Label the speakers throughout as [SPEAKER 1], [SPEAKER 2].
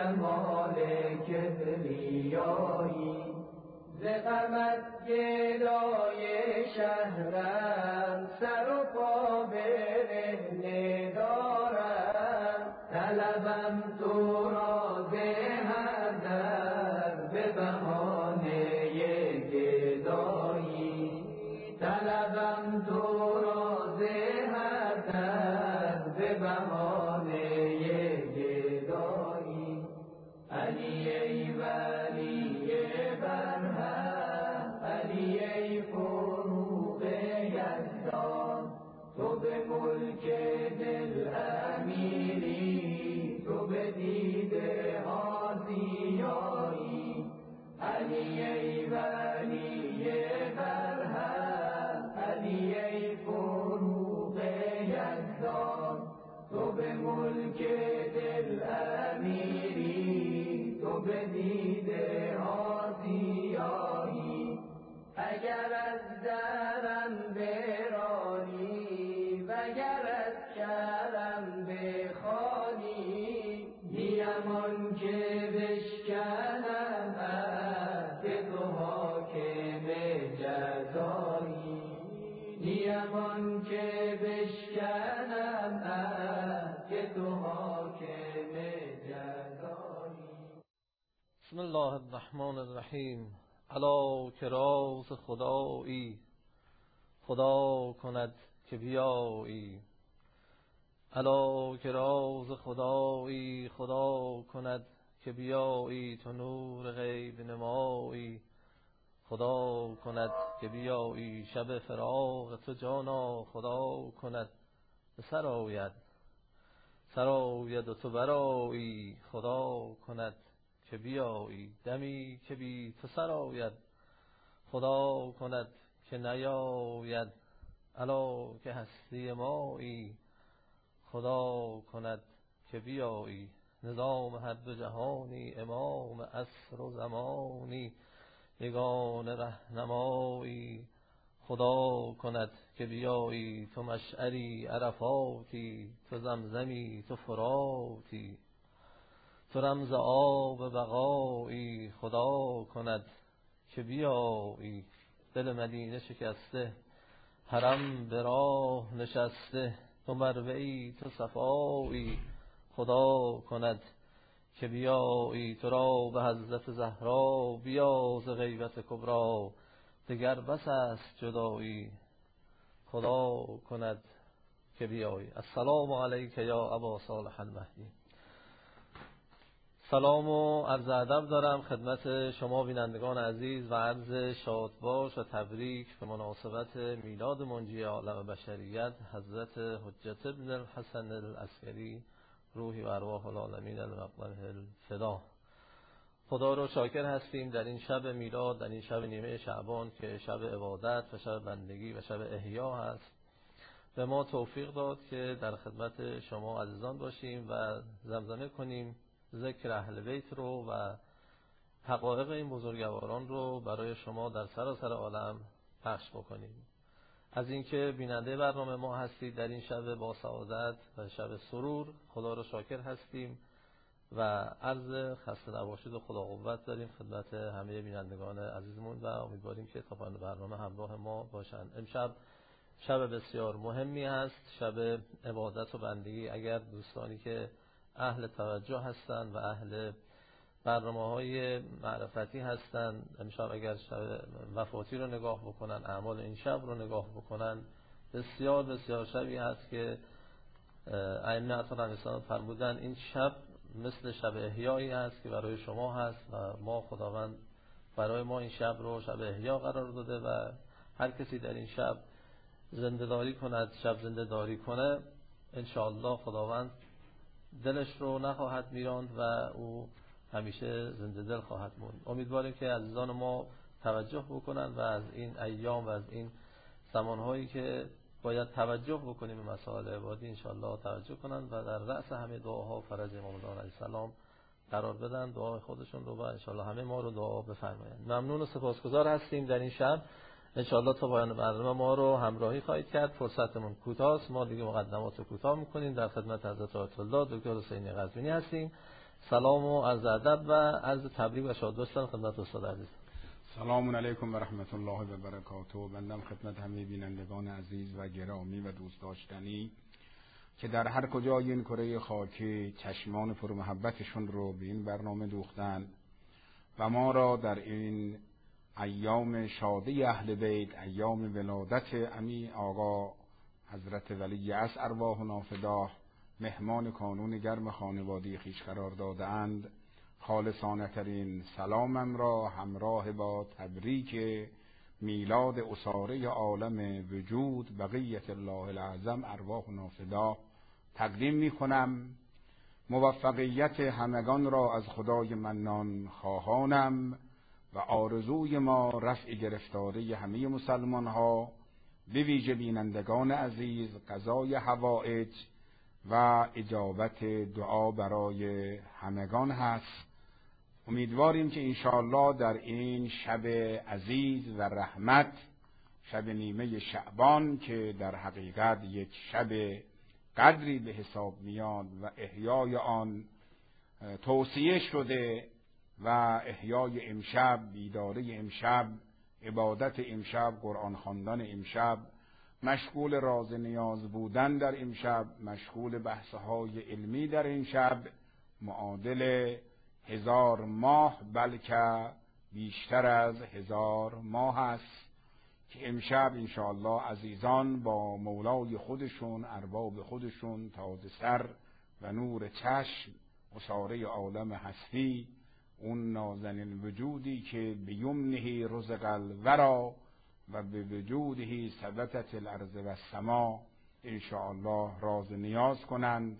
[SPEAKER 1] کمال کبریایی، ز غمت گدای شهرم، سر و پا برهنه دارم. طلبم تو را به هر در، به بهانه گدایی. طلبم تو را به هر در، به بهانه گدایی. علی ای ولی برهم، علی ای فروغ یزدان، تو به ملک دل امیری، تو به دیده ها زیایی. علی ای ولی برهم، علی ای فروغ یزدان، تو به ملک دل امیری، تو به دیده ها زیایی. اگر از درم برانی، وگر از کرم بخوانی، نیم آن که بشکنم عهد تو حاکم جزایی. نیم آن که بشکنم عهد تو حاکم جزایی.
[SPEAKER 2] بسم الله الرحمن الرحیم. الا که راز خدایی، خدا کند که بیایی. الا که راز خدایی، خدا کند که بیایی. تو نور غیب نمایی، خدا کند که بیایی. شب فراق تو جانا، خدا کند به سر آید. سر آید و تو برایی، خدا کند که بیایی. دمی که بی تو سر آید، خدا کند که نیاید. الا که هستی مایی، خدا کند که بیایی. نظام هر دو جهانی، امام عصر و زمانی، یگانه رهنمایی، خدا کند که بیایی. تو مشعری عرفاتی، تو زمزمی تو فراتی، تو رمز آب بقایی، خدا کند که بیایی. دل مدینه شکسته، حرم به راه نشسته، تو مروه‌ای تو صفایی، خدا کند که بیایی. تو را به حضرت زهرا، بیا ز غیبت کبری، دگر بس است جدایی، خدا کند که بیایی. السلام علیک یا ابا صالح المهدی. سلام و عرض ادب دارم خدمت شما بینندگان عزیز و عرض شادباش و تبریک به مناسبت میلاد منجی عالم بشریت حضرت حجت ابن الحسن العسکری، روحی و ارواح العالمین المقدمه الفدا. خدا رو شاکر هستیم در این شب میلاد، در این شب نیمه شعبان که شب عبادت و شب بندگی و شب احیا هست، به ما توفیق داد که در خدمت شما عزیزان باشیم و زمزمه کنیم ذکر اهل بیت رو و حقایق این بزرگواران رو برای شما در سراسر عالم پخش بکنیم. از اینکه بیننده برنامه ما هستید در این شب با سعادت و شب سرور، خدا رو شاکر هستیم و عرض خسته نباشید و خدا قوت داریم خدمت همه بینندگان عزیزمون و امیدواریم که تا پایان برنامه همراه ما باشند. امشب شب بسیار مهمی هست، شب عبادت و بندگی. اگر دوستانی که اهل توجه هستند و اهل برنامه‌های معرفتی هستند، امشب اگر شب وفاتی رو نگاه بکنن، اعمال این شب رو نگاه بکنن، بسیار بسیار شبی هست که ائمه اطهار علیهم فرمودن این شب مثل شب احیایی هست که برای شما هست و ما خداوند برای ما این شب رو شب احیا قرار داده و هر کسی در این شب زنده‌داری کند، شب زنده‌داری کنه، انشاءالله خداوند دلش رو نخواهد میراند و او همیشه زنده دل خواهد موند. امیدواریم که عزیزان ما توجه بکنن و از این ایام و از این زمانهایی که باید توجه بکنیم به مسائل عبادی انشاءالله توجه کنن و در رأس همه دعاها فرج امام زمان علیه السلام قرار بدن، دعای خودشون رو و انشاءالله همه ما رو دعا بفرمایند. ممنون و سپاسگزار هستیم در این شب. انشاءالله تا پایان برنامه ما رو همراهی خواهید کرد. فرصتمون کوتاست، ما دیگه مقدمات رو کوتاه میکنیم. در خدمت حضرت آیت الله دکتر حسینی قزوینی هستیم. سلام و عرض ادب و عرض تبریک و شادباش خدمت استاد عزیز.
[SPEAKER 3] سلام علیکم و رحمت الله و برکاته. بندم خدمت همه بینندگان عزیز و گرامی و دوست داشتنی که در هر کجای این کره خاکی چشمان پر محبتشون رو به این برنامه دوختن و ما را در این ایام شادی اهل بیت، ایام ولادت امی آقا حضرت ولی عصر ارواح نافداه، مهمان کانون گرم خانوادی خویش قرار داده‌اند. خالصانه ترین سلامم را همراه با تبریک میلاد اساره عالم وجود بقیت الله العظم ارواح نافداه تقدیم می کنم. موفقیت همگان را از خدای منان خواهانم و آرزوی ما رفع گرفتاری همه مسلمان ها، به ویژه بینندگان عزیز، قضای حوائج و اجابت دعا برای همگان هست. امیدواریم که انشاءالله در این شب عزیز و رحمت، شب نیمه شعبان که در حقیقت یک شب قدری به حساب میاد و احیای آن توصیه شده و احیای امشب، بیداری امشب، عبادت امشب، قرآن خواندن امشب، مشغول راز نیاز بودن در امشب، مشغول بحث‌های علمی در این شب، معادل 1000 ماه بلکه بیشتر از 1000 ماه است که امشب انشاءالله عزیزان با مولای خودشون، ارباب خودشون، تاج سر و نور چشم، اساره عالم هستی، اون نازنین وجودی که بیمنه رزق الورا و به وجوده ثبتت الارض و السما انشاءالله راز نیاز کنند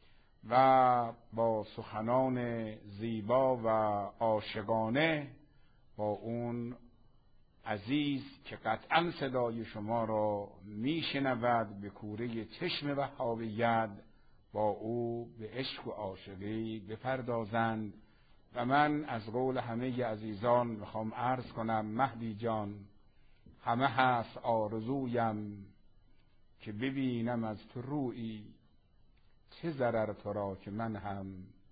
[SPEAKER 3] و با سخنان زیبا و عاشقانه با اون عزیز که قطعا صدای شما را میشنود به کوره چشم وهابیت، با او به عشق و عاشقی بپردازند. و من از قول همه عزیزان میخوام عرض کنم مهدی جان، همه هست آرزویم که ببینم از تو رویی، چه ضرر تو را که من هم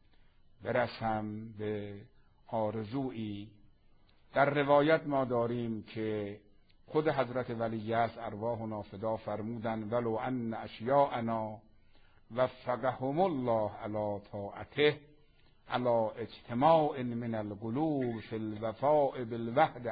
[SPEAKER 3] برسم به آرزویی. در روایت ما داریم که خود حضرت ولی عصر ارواح نافداه فرمودن ولو ان اشیاءنا وفقهم الله علی طاعته علی اجتماع من القلوب فی الوفاء بالعهد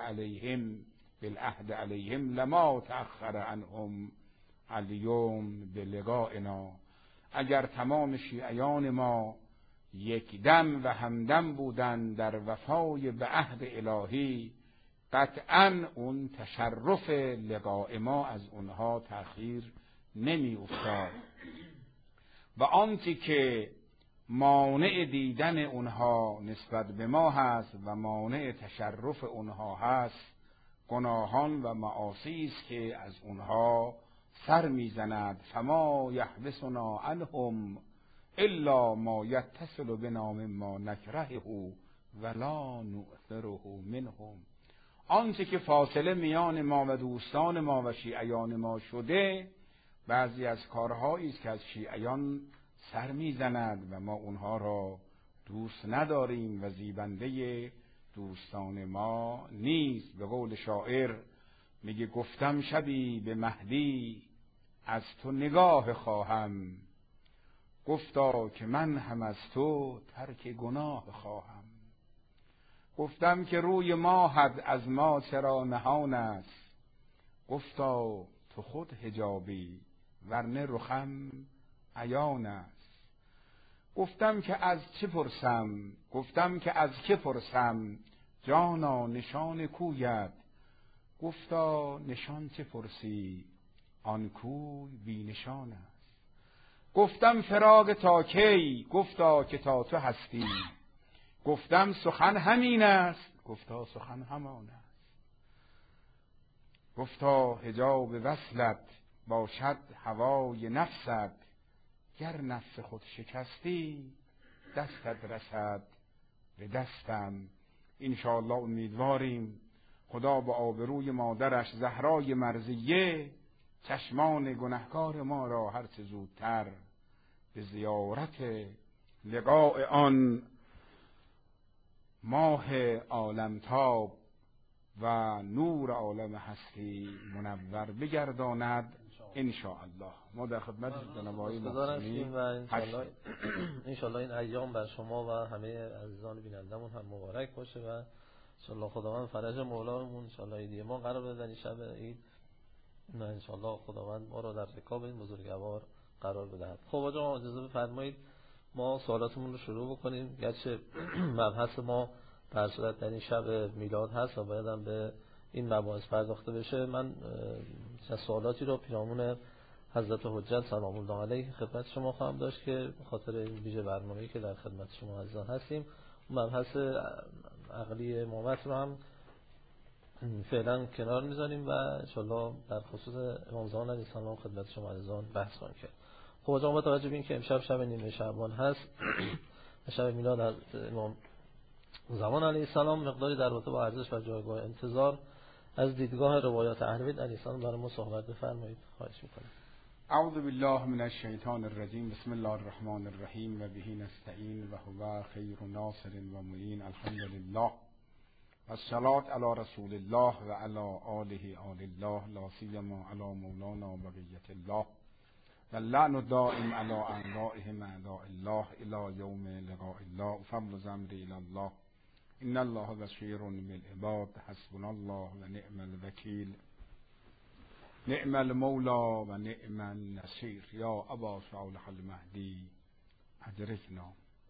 [SPEAKER 3] علیهم لما تأخر عنهم اليوم بلقائنا. اگر تمام شیعیان ما یک دم و همدم بودند در وفای به عهد الهی، قطعا اون تشرف لقاء ما از اونها تأخیر نمی افتاد و آنچه که مانع دیدن اونها نسبت به ما هست و مانع تشرف اونها هست، گناهان و معاصی است که از اونها سر میزند. فما یحبسنا عنهم الا ما یتصل بنا مما نکرهه ولا نؤثره منهم. آنچه که فاصله میان ما و دوستان ما و شیعیان ما شده، بعضی از کارهایی است که از شیعیان سر میزند و ما اونها را دوست نداریم و زیبنده دوستان ما نیست. به قول شاعر میگه گفتم شبی به مهدی از تو نگاه خواهم، گفتا که من هم از تو ترک گناه خواهم. گفتم که روی ماهت از ما چرا نهان است، گفتا تو خود حجابی ورنه رخم عیان است. گفتم که از چه پرسم جانا نشان کویت، گفتا نشان چه پرسی آن کوی بی نشان است. گفتم فراق تا کی، گفتا که تا تو هستی. گفتم سخن همین است، گفتا سخن همان است. گفتا حجاب وصلت باشد هوای نفست، گر نفس خود شکستی دستت رسد به دستم. انشاءالله امیدواریم خدا با آبروی مادرش زهرای مرضیه چشمان گنهکار ما را هرچه زودتر به زیارت لقاء آن ماه عالمتاب و نور عالم هستی منور بگرداند ان شاء الله. ما در خدمت جناب آقای محسنی
[SPEAKER 2] و ان شاء الله این ایام بر شما و همه عزیزان بینندمون هم مبارک باشه و ان شاء الله خداوند فرج مولامون ان شاء الله عید ما قرار بده این شب عید و ان شاء الله خداوند ما رو در رکاب این بزرگوار قرار بدهد. خب آقا اجازه بفرمایید ما سوالاتمون رو شروع بکنیم. گرچه مبحث ما در صورت در این شب میلاد هست و باید هم به این مباحث پرداخته بشه، من سوالاتی رو پیرامون حضرت حجت سلام الله علیه خدمت شما خواهم داشت که به خاطر این ویژه برنامه‌ای که در خدمت شما عزیزان هستیم مبحث عقلی امامت رو هم فعلا کنار میذاریم و انشالله در خصوص امام زمان علیه السلام خدمت شما عزیزان بحث خواهیم کرد. خب آقا با توجه به این که امشب شب نیمه شعبان هست شب میلاد از امام زمان علیه السلام، مقداری در رابطه با ارزش و جایگاه انتظار از دیدگاه روایات اهل بیت علیه السلام برای ما صحبت بفرمایید. خواهش می‌کنم.
[SPEAKER 3] اعوذ بالله من الشیطان الرجیم. بسم الله الرحمن الرحیم و به نستعین و هو خیر ناصر و معین. الحمد لله و الصلاة علی رسول الله و علی آله آل الله لا سیما علی مولانا بقیة الله و اللعن دائم علی اعدائهم اعداء الله الی یوم لقاء الله. فضل ذنبی الی الله ان الله بصیر بالعباد. حسبنا الله و نعم الوکیل نعم المولا و نعم النصیر. یا ابا صالح المهدی ادرکنا.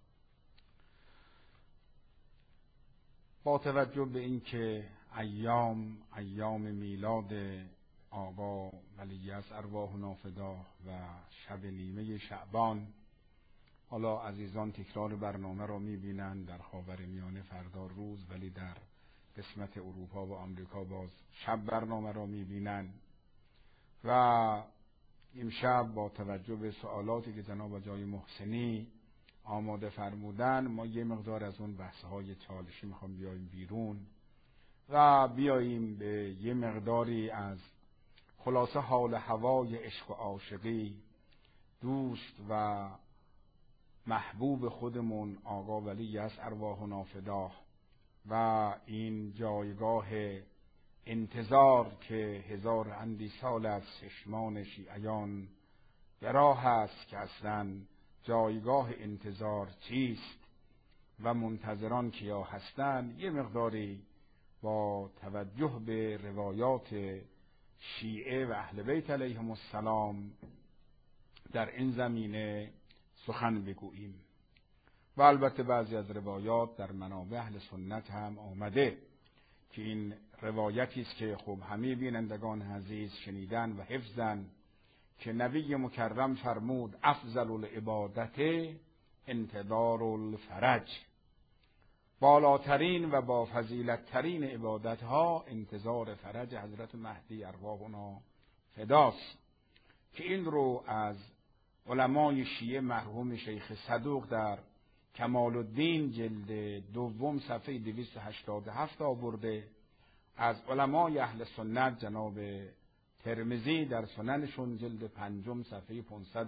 [SPEAKER 3] با توجه به اینکه ایام میلاد آقا ولیعصر ارواحنا فداه و شب نیمه شعبان، حالا عزیزان تکرار برنامه را میبینند در خاورمیانه فردا روز، ولی در قسمت اروپا و آمریکا باز شب برنامه را میبینند. و امشب با توجه به سوالاتی که جناب آقای محسنی آماده فرمودن، ما یه مقدار از اون بحث‌های چالشی میخوام بیاییم بیرون و بیاییم به یه مقداری از خلاصه حال هوای عشق و عاشقی دوست و محبوب خودمون آقا ولیعصر ارواحنا فداه و این جایگاه انتظار که هزار اندی سال از چشمان شیعیان به راه است که اصلا جایگاه انتظار چیست و منتظران کیا هستند، یه مقداری با توجه به روایات شیعه و اهل بیت علیهم السلام در این زمینه سخن بگوییم. و البته بعضی از روایات در منابع اهل سنت هم آمده که این روایتی است که خب همه بینندگان عزیز شنیدن و حفظن که نبی مکرم فرمود افضل العبادت انتظار الفرج، بالاترین و با فضیلت ترین عبادت ها انتظار فرج حضرت مهدی ارواحنا فداست، که این رو از علمای شیعه مرحوم شیخ صدوق در کمال الدین جلد دوم صفحه 287 آورده، از علمای اهل سنت جناب ترمذی در سننشون جلد پنجم صفحه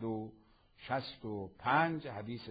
[SPEAKER 3] 565 حدیث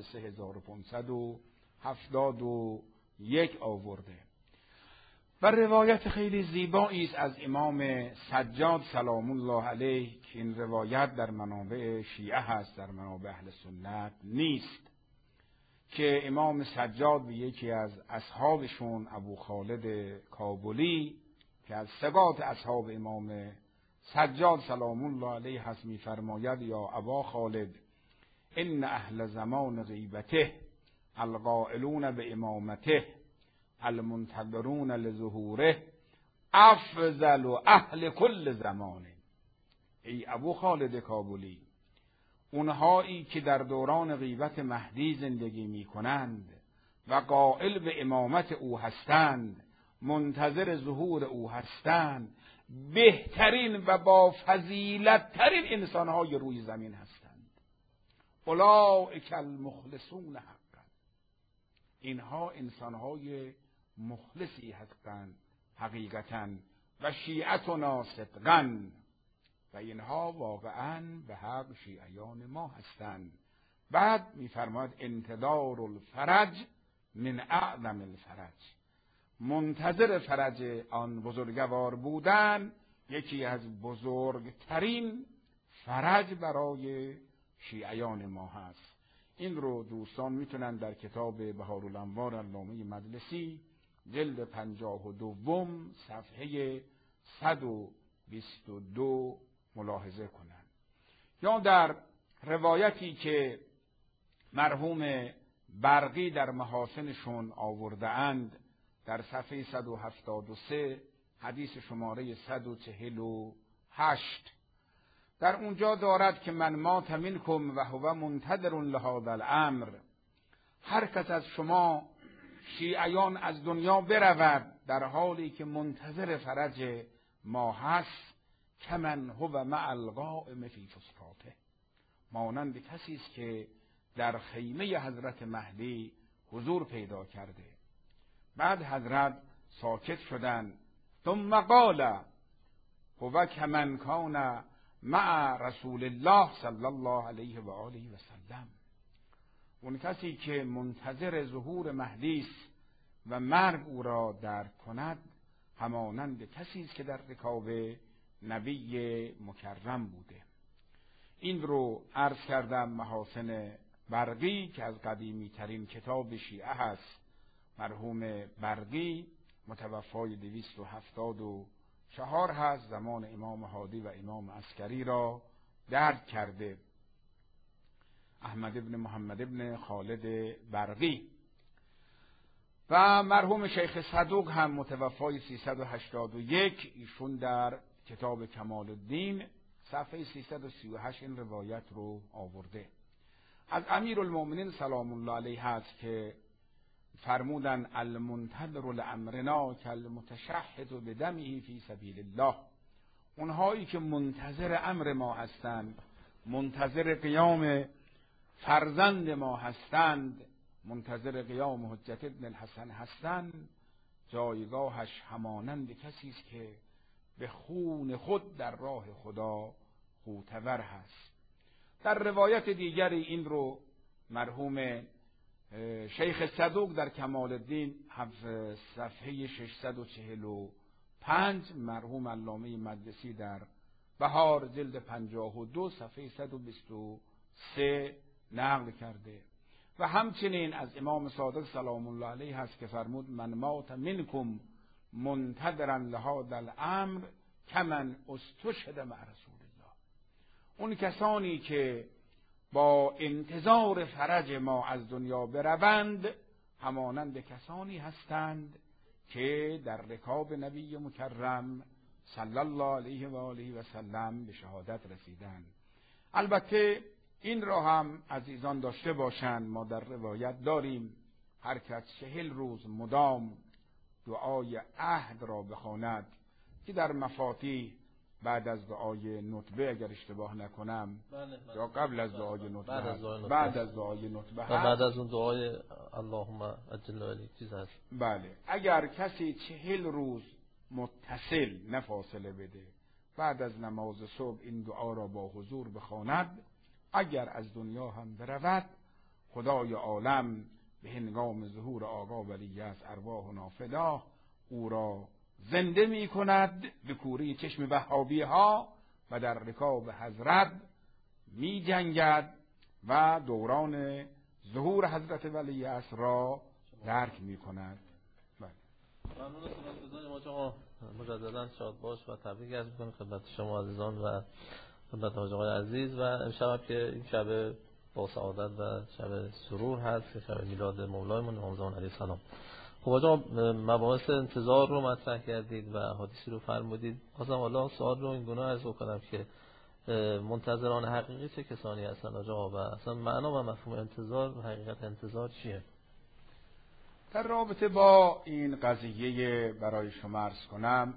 [SPEAKER 3] 3571 آورده. و روایت خیلی زیبایی است از امام سجاد سلام الله علیه که این روایت در منابع شیعه هست، در منابع اهل سنت نیست، که امام سجاد به یکی از اصحابشون ابو خالد کابلی که از ثبات اصحاب امام سجاد سلام الله علیه هست می‌فرماید یا ابا خالد ان اهل زمان غیبته القائلون به امامته المنتظرون لظهوره افضل اهل کل زمان. ای ابو خالد کابلی، اونهایی که در دوران غیبت مهدی زندگی می کنند و قائل به امامت او هستند، منتظر ظهور او هستند، بهترین و با فضیلت ترین انسانهای روی زمین هستند. اولئک المخلصون حقا، اینها انسانهای مخلصی هستند حقیقتا، و شیعتنا صدقا، و اینها واقعا به حق شیعیان ما هستند. بعد میفرماید انتظار الفرج من اعظم الفرج. منتظر فرج آن بزرگوار بودن یکی از بزرگترین فرج برای شیعیان ما هست. این رو دوستان میتونن در کتاب بهارالانوار علامه مجلسی جلد 52 صفحه 122 ملاحظه کنن. یا در روایتی که مرحوم برقی در محاسنشون آورده اند در صفحه 173 حدیث شماره 148 در اونجا دارد که من مات منکم و هو منتظر لهذا الامر، هر کس از شما شیعیان از دنیا برود در حالی که منتظر فرج ما هست، کمن هو مع القائم فی فسطاطه، مانند کسی است که در خیمه حضرت مهدی حضور پیدا کرده. بعد حضرت ساکت شدند. ثم قال هو کمن کان مع رسول الله صلی الله علیه و آله و سلم، اون کسی که منتظر ظهور مهدی است و مرگ او را درک کند همانند کسی است که در رکاب نبی مکرم بوده. این رو عرض کردم. محاسن برقی که از قدیمی ترین کتاب شیعه هست، مرحوم برقی متوفای 274 هست، زمان امام هادی و امام عسکری را درک کرده. احمد ابن محمد ابن خالد برقی. و مرحوم شیخ صدوق هم متوفای 381، ایشون در کتاب کمال الدین صفحه 338 این روایت رو آورده. از امیرالمؤمنین سلام الله علیه هست که فرمودن المنتظر لامرنا کالمتشهد بدمه فی سبیل الله، اونهایی که منتظر امر ما هستند، منتظر قیام فرزند ما هستند، منتظر قیام حجت ابن الحسن هستند، جایگاهش همانند کسی است که به خون خود در راه خدا غوطه‌ور هست. در روایت دیگری این رو مرحوم شیخ صدوق در کمال الدین صفحه 645، مرحوم علامه مجلسی در بهار جلد 52 صفحه 123 نقل کرده. و همچنین از امام صادق سلام الله علیه هست که فرمود من مات منکم منتظرا لهذا الامر کمن استشهد مع رسول الله، اون کسانی که با انتظار فرج ما از دنیا بروند همانند کسانی هستند که در رکاب نبی مکرم صلی الله علیه و آله و سلم به شهادت رسیدند. البته این را هم عزیزان داشته باشند، ما در روایت داریم هر کس 40 روز مدام دعای عهد را بخواند که در مفاتیح بعد از دعای نطبه اگر اشتباه نکنم یا قبل از دعای نطبه بعد از دعای نطبه
[SPEAKER 2] بعد از اون دعای اللهم اجل ولی چیز هست.
[SPEAKER 3] بله، اگر کسی 40 روز متصل نفاصله بده بعد از نماز صبح این دعا را با حضور بخواند، اگر از دنیا هم برود خدای عالم به هنگام ظهور آقا ولی از ارواحنا فدا او را زنده می کند به کوره چشم وهابی ها و در رکاب حضرت می جنگد و دوران ظهور حضرت ولی عصر را درک می کند.
[SPEAKER 2] ممنون از سپاسگزاریم آقا، مجددا شاد باش و تبریک عرض می‌کنم خدمت شما عزیزان و خدمت حاج آقای عزیز. و امشب که این شب با سعادت و شب سرور هست که شب میلاد مولایمون امام زمان علیه السلام. خب آقا مباحث انتظار رو مطرح کردید و حدیثی رو فرمودید. خواستم حالا سوال رو این گونه عرض کنم که منتظران حقیقی چه کسانی هستند آقا و اصلا معنا و مفهوم انتظار و حقیقت انتظار چیه؟
[SPEAKER 3] در رابطه با این قضیه برای شما عرض کنم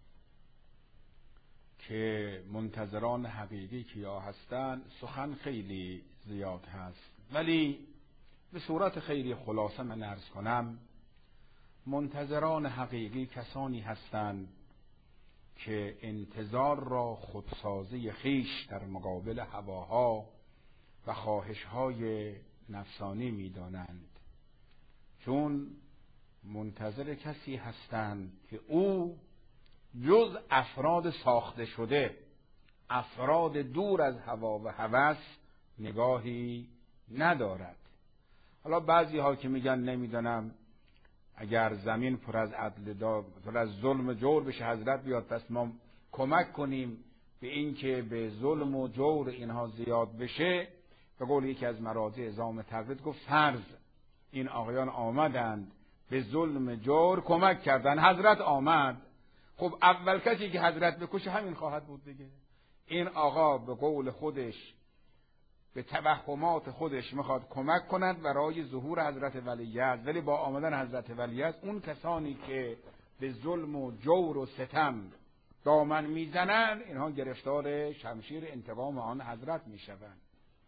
[SPEAKER 3] که منتظران حقیقی کیا هستند سخن خیلی زیاد هست، ولی به صورت خیلی خلاصه من عرض کنم منتظران حقیقی کسانی هستند که انتظار را خودسازی خیش در مقابل هواها و خواهشهای نفسانی می‌دانند، چون منتظر کسی هستند که او جز افراد ساخته شده، افراد دور از هوا و هوس نگاهی ندارد. حالا بعضی ها که میگن نمیدونم اگر زمین پر از ظلم و جور بشه حضرت بیاد پس ما کمک کنیم به این که به ظلم و جور اینها زیاد بشه. به قول یکی از مراجع اعظام تقلید گفت فرض این آقایان آمدند به ظلم جور کمک کردن، حضرت آمد، خب اول کسی که حضرت بکشه همین خواهد بود دیگه. این آقا به قول خودش به توهمات خودش میخواد کمک کند برای ظهور حضرت ولیعصر، ولی با آمدن حضرت ولیعصر اون کسانی که به ظلم و جور و ستم دامن میزنند اینها گرفتار شمشیر انتقام آن حضرت میشوند.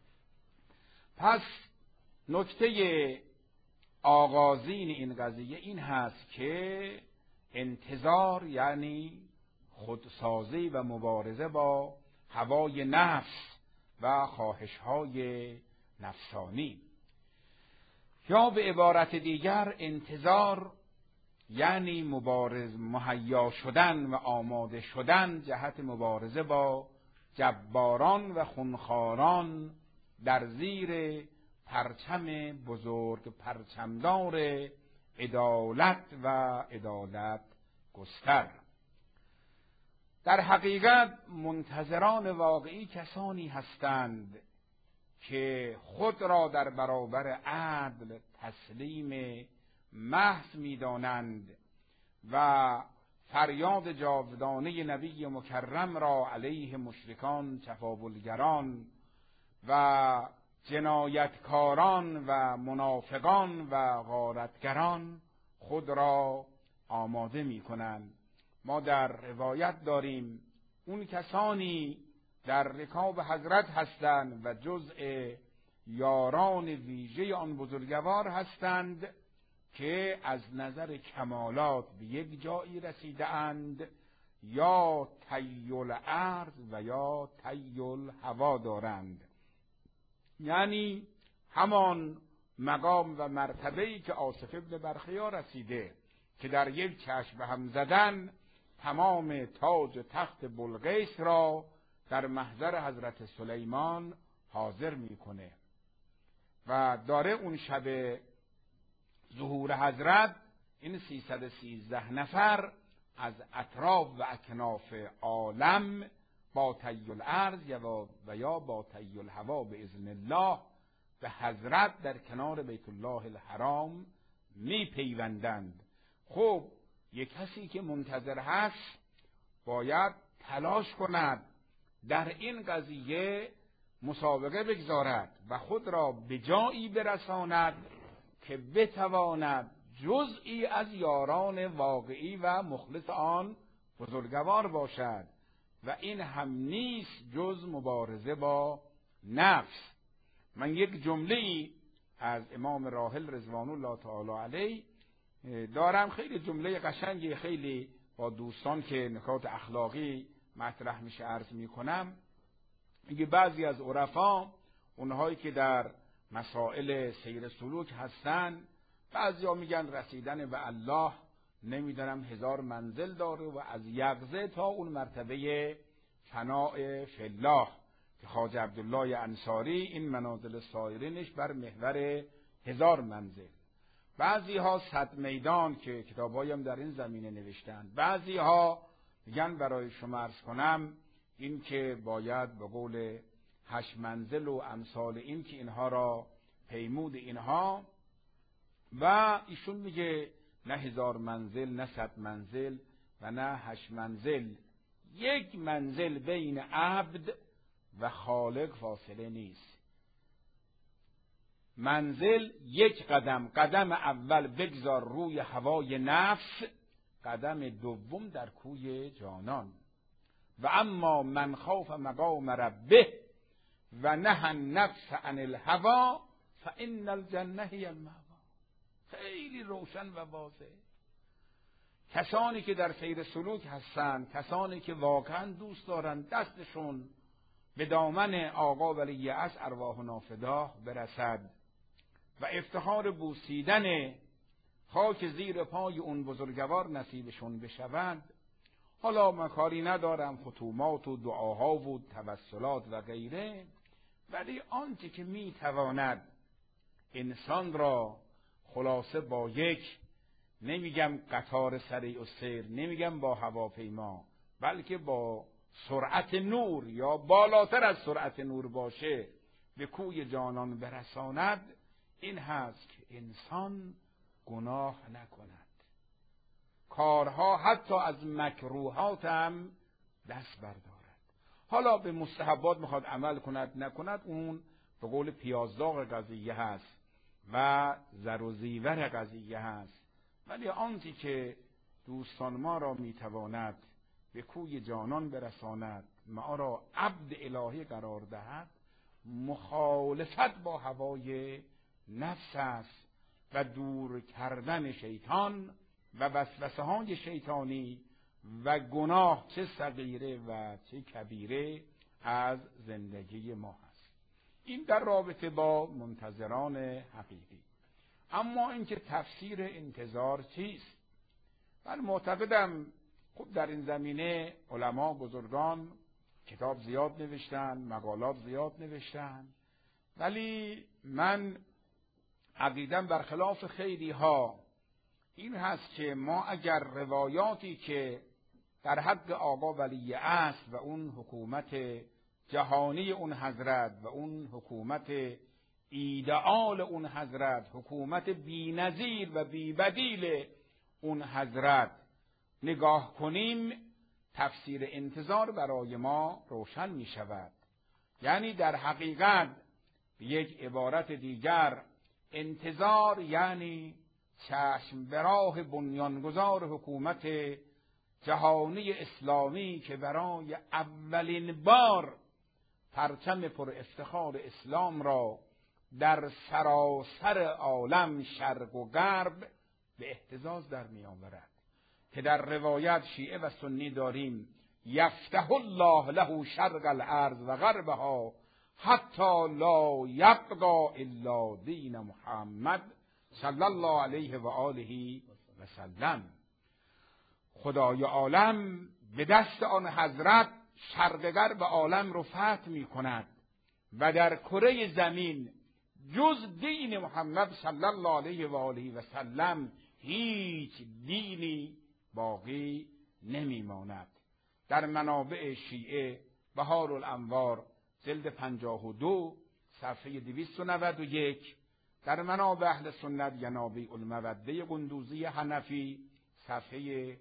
[SPEAKER 3] پس نکته آغازین این قضیه این هست که انتظار یعنی خودسازی و مبارزه با هوای نفس و خواهش‌های نفسانی، یا به عبارت دیگر انتظار یعنی مهیا شدن و آماده شدن جهت مبارزه با جباران و خونخواران در زیر پرچم بزرگ پرچمدار عدالت و عدالت گستر. در حقیقت منتظران واقعی کسانی هستند که خود را در برابر عدل تسلیم محض می‌دانند و فریاد جاودانه نبی مکرم را علیه مشرکان، تفاولگران و جنایتکاران و منافقان و غارتگران خود را آماده می‌کنند. ما در روایت داریم اون کسانی در رکاب حضرت هستند و جزء یاران ویژه آن بزرگوار هستند که از نظر کمالات به یک جایی رسیده اند یا طی الارض و یا طی الهوا دارند، یعنی همان مقام و مرتبه‌ای که آصف ابن برخیا رسیده که در یک چشم هم زدن تمام تاج تخت بلقیس را در محضر حضرت سلیمان حاضر میکنه و داره اون شب ظهور حضرت این 313 نفر از اطراف و اکناف عالم با طی الارض و یا با طی الهوا به اذن الله به حضرت در کنار بیت الله الحرام میپیوندند. خب یک کسی که منتظر هست باید تلاش کند در این قضیه مسابقه بگذارد و خود را به جایی برساند که بتواند جزئی از یاران واقعی و مخلص آن بزرگوار باشد و این هم نیست جز مبارزه با نفس. من یک جمله‌ای از امام راحل رضوان الله تعالی علیه دارم، خیلی جمله قشنگی، خیلی با دوستان که نکات اخلاقی مطرح میشه عرض میکنم. میگه بعضی از عرفا، اونهایی که در مسائل سیر سلوک هستن، بعضیا میگن رسیدن به الله نمیدونم 1000 منزل داره و از یقظه تا اون مرتبه فناء فی الله که خواجه عبدالله انصاری این منازل سایرینش بر محور 1000 منزل. بعضی ها 100 میدان که کتابایی هم در این زمینه نوشتن. بعضی ها میگن برای شما عرض کنم این که باید به قول 8 منزل و امثال این که اینها را پیمود اینها، و ایشون میگه نه 1000 منزل نه 100 منزل و نه 8 منزل، 1 منزل بین عبد و خالق فاصله نیست. منزل 1 قدم، قدم اول بگذار روی هوای نفس، قدم دوم در کوی جانان. و اما من خاف مقام ربه و نهى النفس عن الهوى فان الجنه هی المأوی. خیلی روشن و واضح. کسانی که در سیر سلوک هستند، کسانی که واقعا دوست دارند دستشون به دامن آقا ولی عصر ارواح نافداه برسد و افتخار بوسیدن خاک زیر پای اون بزرگوار نصیبشون بشوند. حالا من کاری ندارم ختومات و دعاها و توسلات و غیره، ولی آنچه که میتواند انسان را خلاصه با یک، نمیگم قطار سریع السیر، نمیگم با هواپیما، بلکه با سرعت نور یا بالاتر از سرعت نور باشه، به کوی جانان برساند، این هست که انسان گناه نکند، کارها حتی از مکروهات هم دست بردارد. حالا به مستحبات میخواد عمل کند نکند، اون به قول پیازداغ قضیه هست و زر و زیور قضیه هست. ولی آنچه که دوستان ما را میتواند به کوی جانان برساند، ما را عبد الهی قرار دهد، مخالفت با هوای نفس است و دور کردن شیطان و وسوسه های شیطانی و گناه چه صغیره و چه کبیره از زندگی ما هست. این در رابطه با منتظران حقیقی. اما اینکه تفسیر انتظار چیست؟ من معتقدم خب در این زمینه علما بزرگان کتاب زیاد نوشتن، مقالات زیاد نوشتن، ولی من عقیدم برخلاف خیلی ها این هست که ما اگر روایاتی که در حق آقا ولی عصر و اون حکومت جهانی اون حضرت و اون حکومت ایدئال اون حضرت، حکومت بی‌نظیر و بی‌بدیل اون حضرت نگاه کنیم، تفسیر انتظار برای ما روشن می شود. یعنی در حقیقت یک عبارت دیگر، انتظار یعنی چشم به راه بنیانگذار حکومت جهانی اسلامی که برای اولین بار پرچم پر افتخار اسلام را در سراسر عالم شرق و غرب به اهتزاز در می آورد، که در روایت شیعه و سنی داریم یفتح الله له شرق الارض و غربها حتی لا یبقى الا دین محمد صلی الله علیه و آله و سلم. خدای عالم به دست آن حضرت شرق غرب عالم رو فتح می کند و در کره زمین جز دین محمد صلی الله علیه و آله و سلم هیچ دینی باقی نمی ماند. در منابع شیعه بهار الانوار جلد 52 صفحه 291، در منابع اهل سنت ینابیع الموده قندوزی حنفی صفحه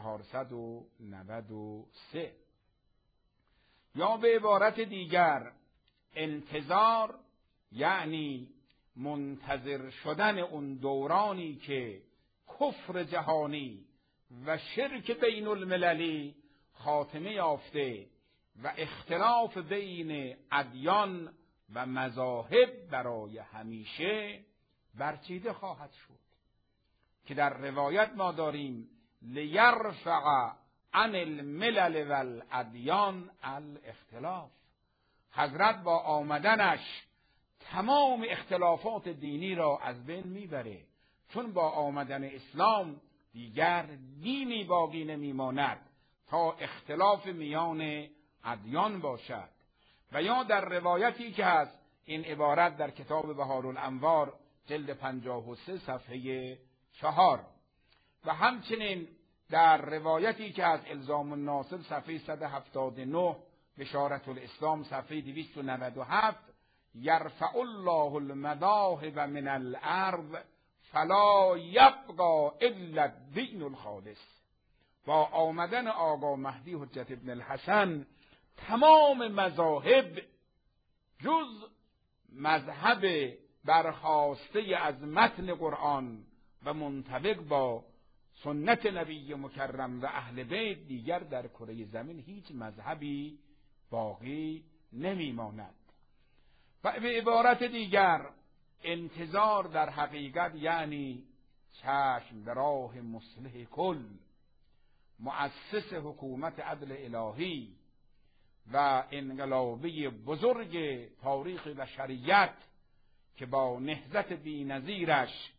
[SPEAKER 3] 493. یا به عبارت دیگر، انتظار یعنی منتظر شدن اون دورانی که کفر جهانی و شرک بین المللی خاتمه یافته و اختلاف بین ادیان و مذاهب برای همیشه برچیده خواهد شد، که در روایت ما داریم لیرفع عن الملل والادیان الاختلاف. حضرت با آمدنش تمام اختلافات دینی را از بین میبره، چون با آمدن اسلام دیگر دینی باقی نمیماند تا اختلاف میان ادیان باشد. و یا در روایتی که هست، این عبارت در کتاب بهار الانوار جلد 53 صفحه 4، و همچنین در روایتی که از الزام الناصر صفحه 179، بشارت الاسلام صفحه 297، یرفع الله المذاهب من الارض فلا یبقى الا الدین الخالص. با آمدن آقا مهدی حجت ابن الحسن تمام مذاهب جز مذهب برخاسته از متن قرآن و منطبق با سنت نبی مکرم و اهل بیت دیگر در کره زمین هیچ مذهبی باقی نمیماند. و به عبارت دیگر، انتظار در حقیقت یعنی چشم به راه مصلح کل، مؤسس حکومت عدل الهی و انقلابی بزرگ تاریخ بشریت که با نهضت بی‌نظیرش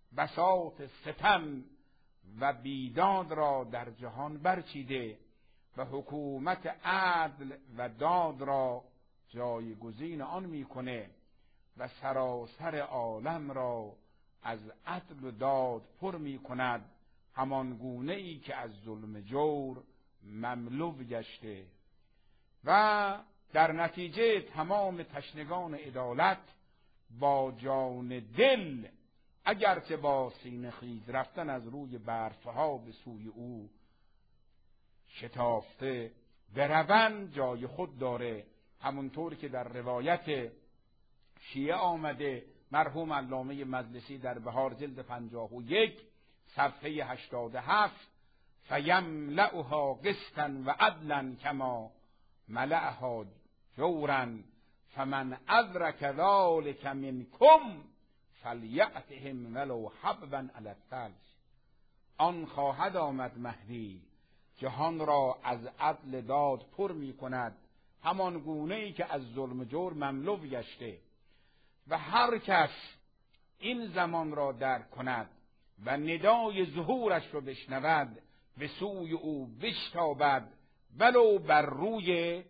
[SPEAKER 3] بساط ستم و بیداد را در جهان برچیده و حکومت عدل و داد را جایگزین آن میکنه و سراسر عالم را از عدل و داد پر میکند، همان گونه ای که از ظلم جور مملو گشته و در نتیجه تمام تشنگان عدالت با جان دل اگرچه با سینه خیز رفتن از روی برفها به سوی او شتافته بروند جای خود داره. همونطور که در روایت شیعه آمده، مرحوم علامه مجلسی در بهار جلد 51 صفحه 87 فیملأها قسطا و عدلا کما ملأها جورا فمن ادرک ذلک منکم فلیأتهم ولو حبوا علی الثلج. آن خواهد آمد مهدی جهان را از عدل داد پر می کند، همان گونه ای که از ظلم جور مملو گشته و هر کس این زمان را درک کند و ندای ظهورش رو بشنود به سوی او بشتابد ولو بر روی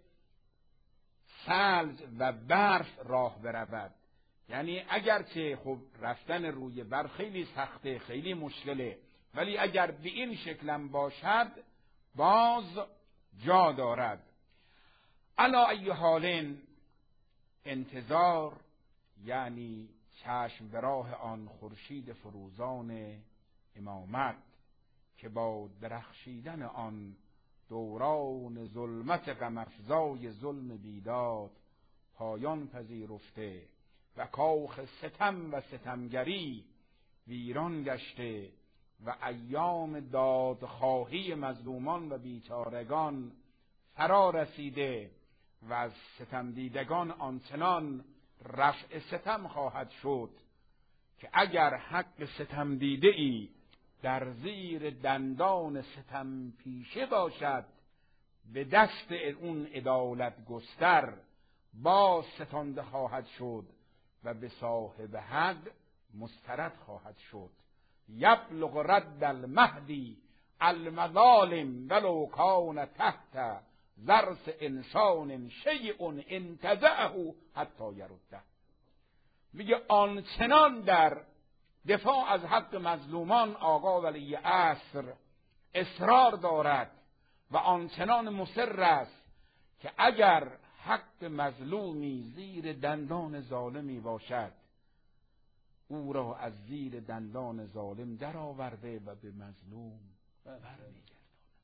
[SPEAKER 3] ثلج و برف راه برود. یعنی اگرچه خب رفتن روی برف خیلی سخته، خیلی مشکله، ولی اگر به این شکلم باشد باز جا دارد. علی ای حال انتظار یعنی چشم به راه آن خورشید فروزان امامت که با درخشیدن آن دوران ظلمت غم افزای ظلم بیداد پایان پذیرفته و کاخ ستم و ستمگری ویران گشته و ایام دادخواهی مظلومان و بیچارگان فرا رسیده و از ستم دیدگان آنچنان رفع ستم خواهد شد که اگر حق ستم دیده ای در زیر دندان ستم پیشه باشد به دست اون عدالت گستر باز ستانده خواهد شد و به صاحب حق مسترد خواهد شد. یبلغ رد المهدی المظالم ولو کان تحت ضرس انسان شیء انتزعه حتی یرده. میگه آنچنان در دفاع از حق مظلومان آقا ولی عصر اصرار دارد و آنچنان مصر است که اگر حق مظلومی زیر دندان ظالمی باشد او را از زیر دندان ظالم در آورده و به مظلوم برمیگرداند.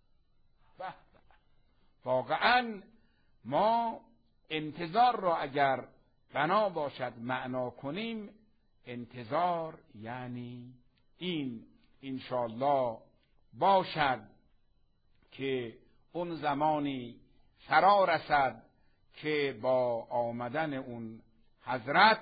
[SPEAKER 3] واقعا ما انتظار را اگر بنا باشد معنا کنیم، انتظار یعنی این انشاءالله باشد که اون زمانی فرا رسد که با آمدن اون حضرت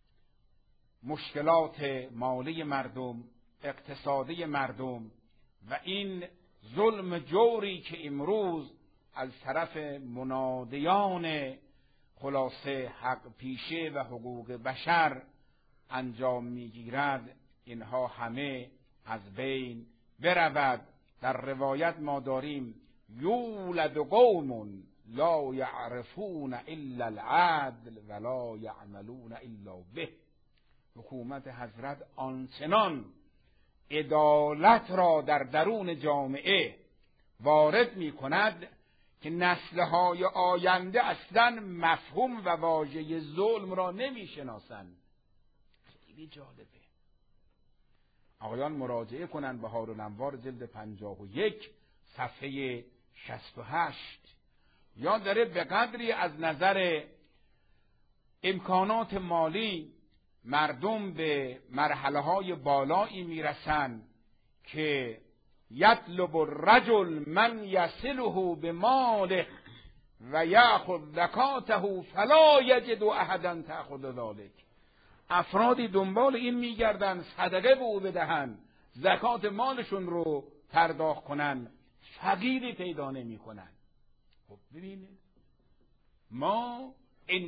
[SPEAKER 3] مشکلات مالی مردم، اقتصادی مردم و این ظلم جوری که امروز از طرف منادیان خلاصه حق پیشه و حقوق بشر انجام میگیرد، اینها همه از بین برود. در روایت ما داریم یولد قوم لا یعرفون الا العدل ولا یعملون الا به. حکومت حضرت آنچنان عدالت را در درون جامعه وارد می کند که نسل‌های آینده اصلا مفهوم و واژه ظلم را نمی شناسند. خیلی جالبه. آقایان مراجعه کنند بهار الانوار جلد 51 صفحه 68. یا داره به قدری از نظر امکانات مالی مردم به مرحله‌های بالایی میرسند که یطلب الرجل من یصله بماله و یأخذ زکاته فلا یجد احدا تأخذ ذلک. افرادی دنبال این میگردن صدقه به او بدهن، زکات مالشون رو پرداخت کنن، فقیری پیدا نمی‌کنن. خب ببینید ما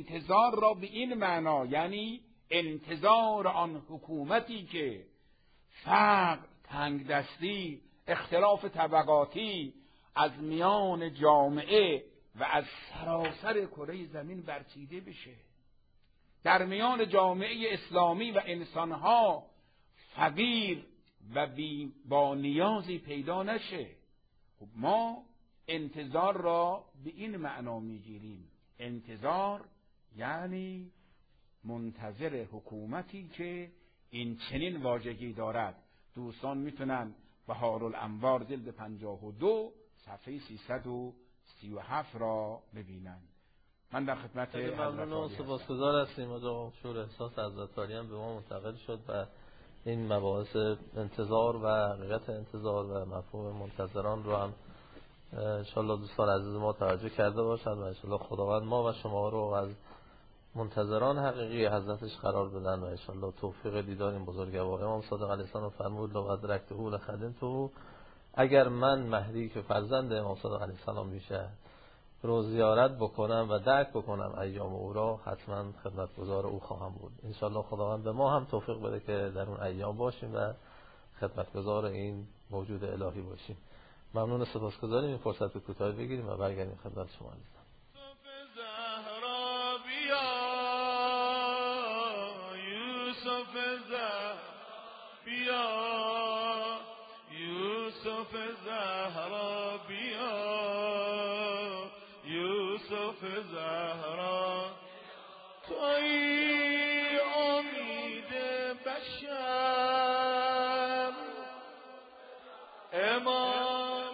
[SPEAKER 3] انتظار را به این معنا، یعنی انتظار آن حکومتی که فقر، تنگ دستی، اختلاف طبقاتی از میان جامعه و از سراسر کره زمین برچیده بشه، در میان جامعه اسلامی و انسانها فقیر و با نیازی پیدا نشه. خب ما انتظار را به این معنا میگیریم. انتظار یعنی منتظر حکومتی که این چنین واژگی دارد. دوستان میتونن بهارالانوار جلد 52 صفحه 337 را ببینن. من در خدمت
[SPEAKER 2] ممنون و سپاسگزار هستیم. آقا شور احساس عزت‌عالی هم به ما منتقل شد و این مباحث انتظار و حقیقت انتظار و مفهوم منتظران رو هم انشاءالله دوستان عزیز ما توجه کرده باشند و انشاءالله خداوند ما و شما رو از منتظران حقیقی حضرتش قرار بدن و انشاءالله توفیق دیدار این بزرگوار. امام صادق علیه السلام فرمود لقد رکته لخدمته، اگر من مهدی که فرزند امام صادق علیه السلام میشه رو زیارت بکنم و درک بکنم ایام او را، حتما خدمتگزار او خواهم بود. انشاءالله خداوند به ما هم توفیق بده که در اون ایام باشیم و خدمتگزار این موجود الهی باشیم. ممنون، سپاسگزاریم. این فرصت کوتاه بگیریم و برگردیم خدمت شما عزیزان.
[SPEAKER 4] یوسف زهرا بیا، یوسف زهرا تویی امید بشر، امام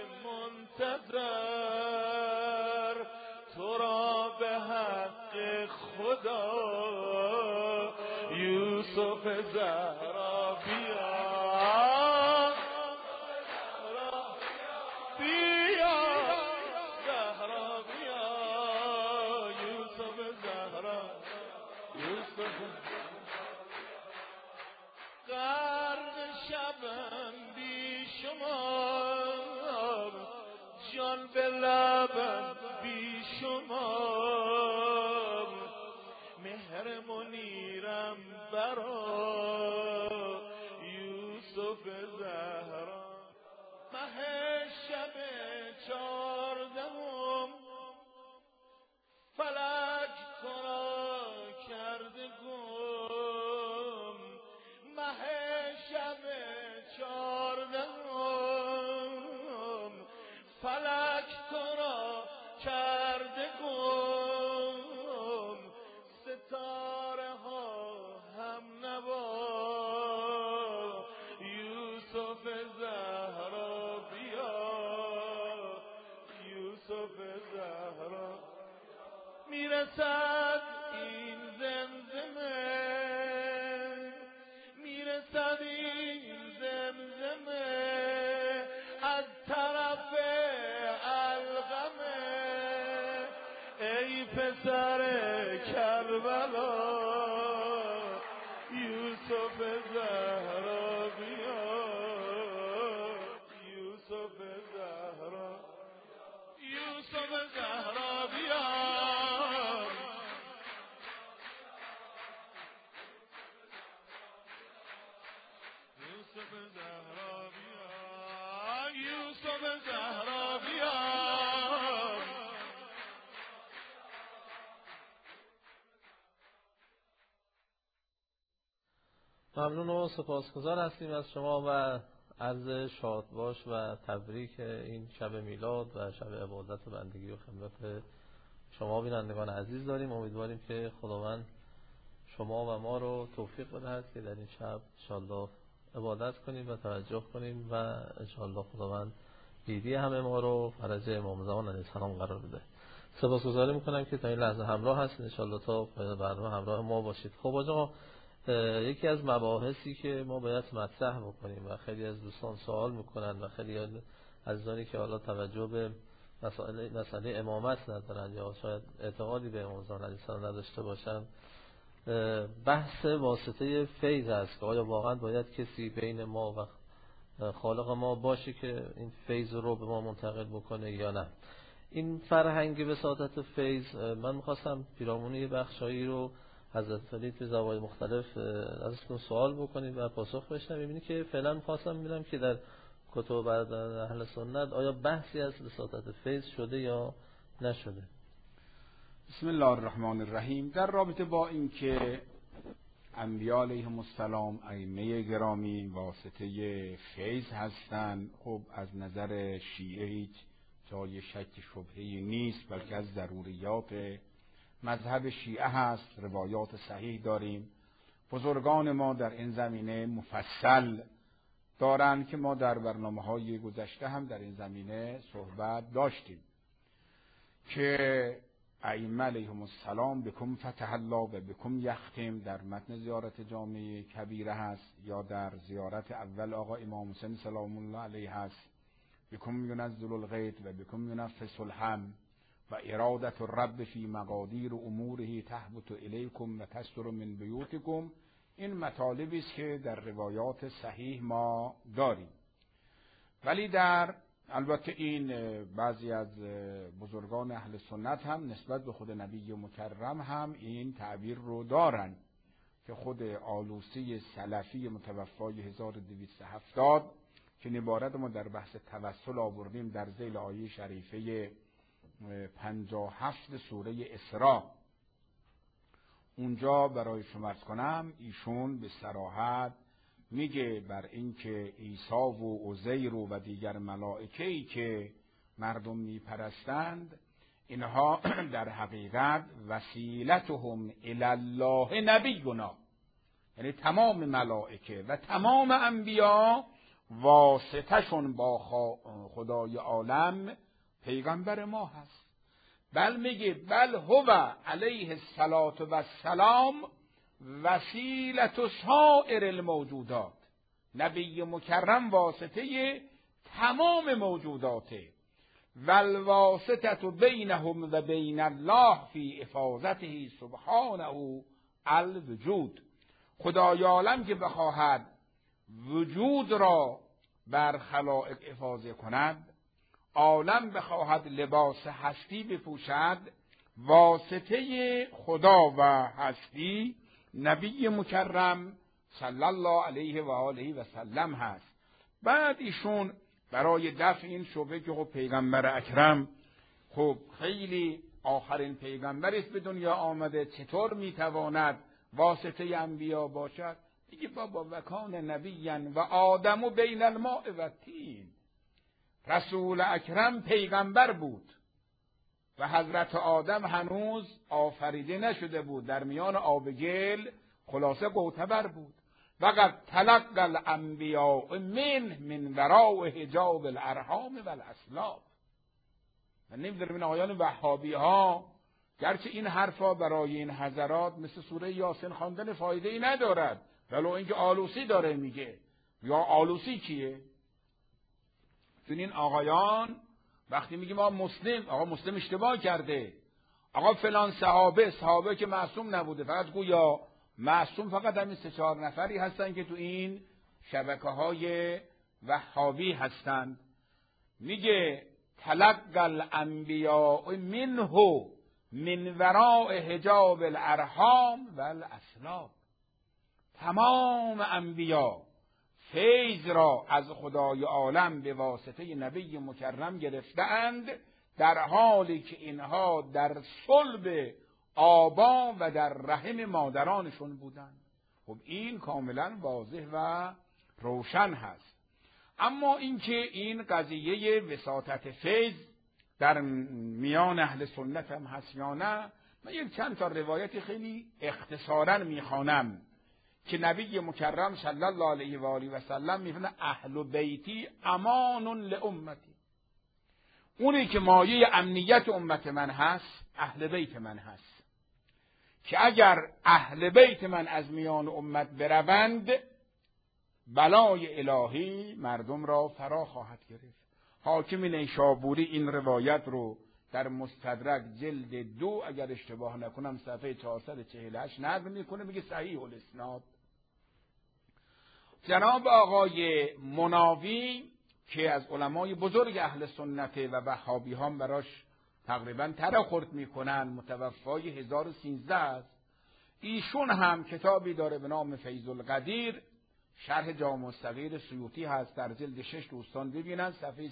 [SPEAKER 4] منتظر تو را به حق خدا، یوسف زهرا بیا، غرق شبم بی شما، جان به لبم بی شما، مهر منیرم برا یوسف زهرا. مه شب 14 فلک تو را کرده گم، مه شب 14 فلک تو را کرده گم، ستاره ها هم نوا، یوسف زهرا بیا، یوسف زهرا. میرسد این زمزمه، میرسد این زمزمه از طرف القمه، ای پسر کربلا، یوسف زهرا بیا، یوسف زهرا، یوسف زهرا بیا، یوسف زهرا بیا، یوسف زهرا بیا.
[SPEAKER 2] ممنون و سپاسگزار هستیم از شما و عرض شادباش و تبریک این شب میلاد و شب عبادت و بندگی و خدمت شما بینندگان عزیز داریم. امیدواریم که خداوند شما و ما رو توفیق بدهد که در این شب انشاءالله عبادت کنیم و توجه کنیم و انشاءالله خداوند دیدی همه ما رو فرج امام زمان علیه السلام قرار بده. سپاسگزاری میکنم که تا این لحظه همراه هستید. انشاءالله تا برنامه همراه ما باشید. خب آقا، یکی از مباحثی که ما باید مطرح بکنیم و خیلی از دوستان سوال میکنن و خیلی از عزیزانی که حالا توجه به مسئله امامت ندارن یا شاید اعتقادی به امام زمان علیه السلام نداشته باشن، بحث واسطه فیض است که آیا واقعا باید کسی بین ما و خالق ما باشه که این فیض رو به ما منتقل بکنه یا نه. این فرهنگ وساطت فیض، من میخواستم پیرامون یه بخشایی رو حضرت فرید به زوایای مختلف ازتون سوال بکنید و پاسخ بشنویم. ببینید که فعلا خواستم ببینم که در کتب برادران اهل سنت آیا بحثی از وساطت فیض شده یا نشده؟
[SPEAKER 3] بسم الله الرحمن الرحیم. در رابطه با اینکه انبیاء علیهم السلام ائمه گرامی واسطه فیض هستند، خب از نظر شیعه هیچ جای شک شبهه‌ای نیست، بلکه از ضروریات مذهب شیعه هست. روایات صحیح داریم، بزرگان ما در این زمینه مفصل دارند که ما در برنامه‌های گذشته هم در این زمینه صحبت داشتیم که ائمه علیهم السلام بکم فتح الله و بکم یختم در متن زیارت جامع کبیره هست، یا در زیارت اول آقا امام حسین سلام الله علیه هست بکم ینزل الغیث و بکم ینفس الهم و ارادت الرب فی مقادیر اموره تهبط الیکم و تستر من بیوتکم. این مطالبی است که در روایات صحیح ما داریم، ولی در البته این بعضی از بزرگان اهل سنت هم نسبت به خود نبی مکرم هم این تعبیر رو دارن که خود آلوسی سلفی متوفای 1270 که عبارت ما در بحث توسل آوردیم در ذیل آیه شریفه 57 سوره اسراء، اونجا برای شما عرض کنم ایشون به صراحت میگه بر اینکه عیسی و عزیر و دیگر ملائکه‌ای که مردم میپرستند اینها در حقیقت وسیلتهم الی الله نبینا، یعنی تمام ملائکه و تمام انبیا واسطه‌شون با خدای عالم پیغمبر ما هست. بل میگه بل هو علیه الصلاة و السلام وسیلت سائر الموجودات، نبی مکرم واسطه تمام موجوداته، والواسطه بینهم و بین الله فی افاضته سبحانه الوجود. خدای عالم که بخواهد وجود را بر خلائق افاضه کند، عالم بخواهد لباس هستی بپوشد، واسطه خدا و هستی نبی مکرم صلی الله علیه و آله و سلم هست. بعد ایشون برای دفع این شبهه که خب پیغمبر اکرم خب خیلی آخرین پیغمبر است به دنیا آمده، چطور میتواند واسطه انبیا باشد؟ میگه بابا وکان نبیا و آدم بین الماء و الطین. رسول اکرم پیغمبر بود و حضرت آدم هنوز آفریده نشده بود، در میان آب گل خلاصه معتبر بود. وقد تلقى الانبیاء من وراء حجاب الارحام و الاسلاب. من نمیدونم این آقایان وهابی ها گرچه این حرفا برای این حضرات مثل سوره یاسین خواندن فایده ای ندارد، ولو اینکه آلوسی داره میگه. یا آلوسی کیه؟ چون این آقایان وقتی میگیم آقا مسلم اشتباه کرده، آقا فلان صحابه که معصوم نبوده، فقط گویا معصوم فقط همین 3-4 نفری هستن که تو این شبکه‌های وهابی هستند. میگه تلقى الانبیاء منه من وراء حجاب الارحام و الاسلاب. تمام انبیا فیض را از خدای عالم به واسطه نبی مکرم گرفتند، در حالی که اینها در صلب آبا و در رحم مادرانشون بودند. خب این کاملا واضح و روشن هست. اما اینکه این قضیه وساطت فیض در میان اهل سنت هم هست یا نه، من یک چند تا روایت خیلی اختصارا میخوانم که نبی مکرم صلی الله علیه و آله و سلم میفرماید اهل بیتی امان لامتی. اونی که مایه امنیت امت من هست اهل بیت من هست، که اگر اهل بیت من از میان امت بروند بلای الهی مردم را فرا خواهد گرفت. حاکم نیشابوری این روایت رو در مستدرک جلد 2 اگر اشتباه نکنم صفحه 448 نقل میکنه، میگه صحیح الاسناد. جناب آقای مناوی که از علمای بزرگ اهل سنت و وهابی ها براش تقریبا تره خورد میکنن، متوفای 1013 است، ایشون هم کتابی داره به نام فیض القدیر، شرح جامع الصغیر سیوطی هست، در جلد 6 دوستان ببینن صفحه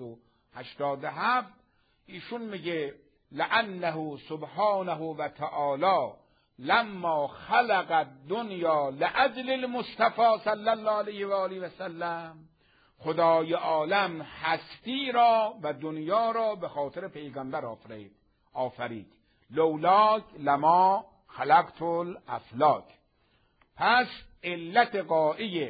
[SPEAKER 3] 387. ایشون میگه لأنه سبحانه و تعالی لما خلق الدنیا لاجل المصطفى صلی الله علیه و آله و سلم، خدای عالم هستی را و دنیا را به خاطر پیغمبر آفرید. لولاک لما خلقت الافلاک. پس علت غایی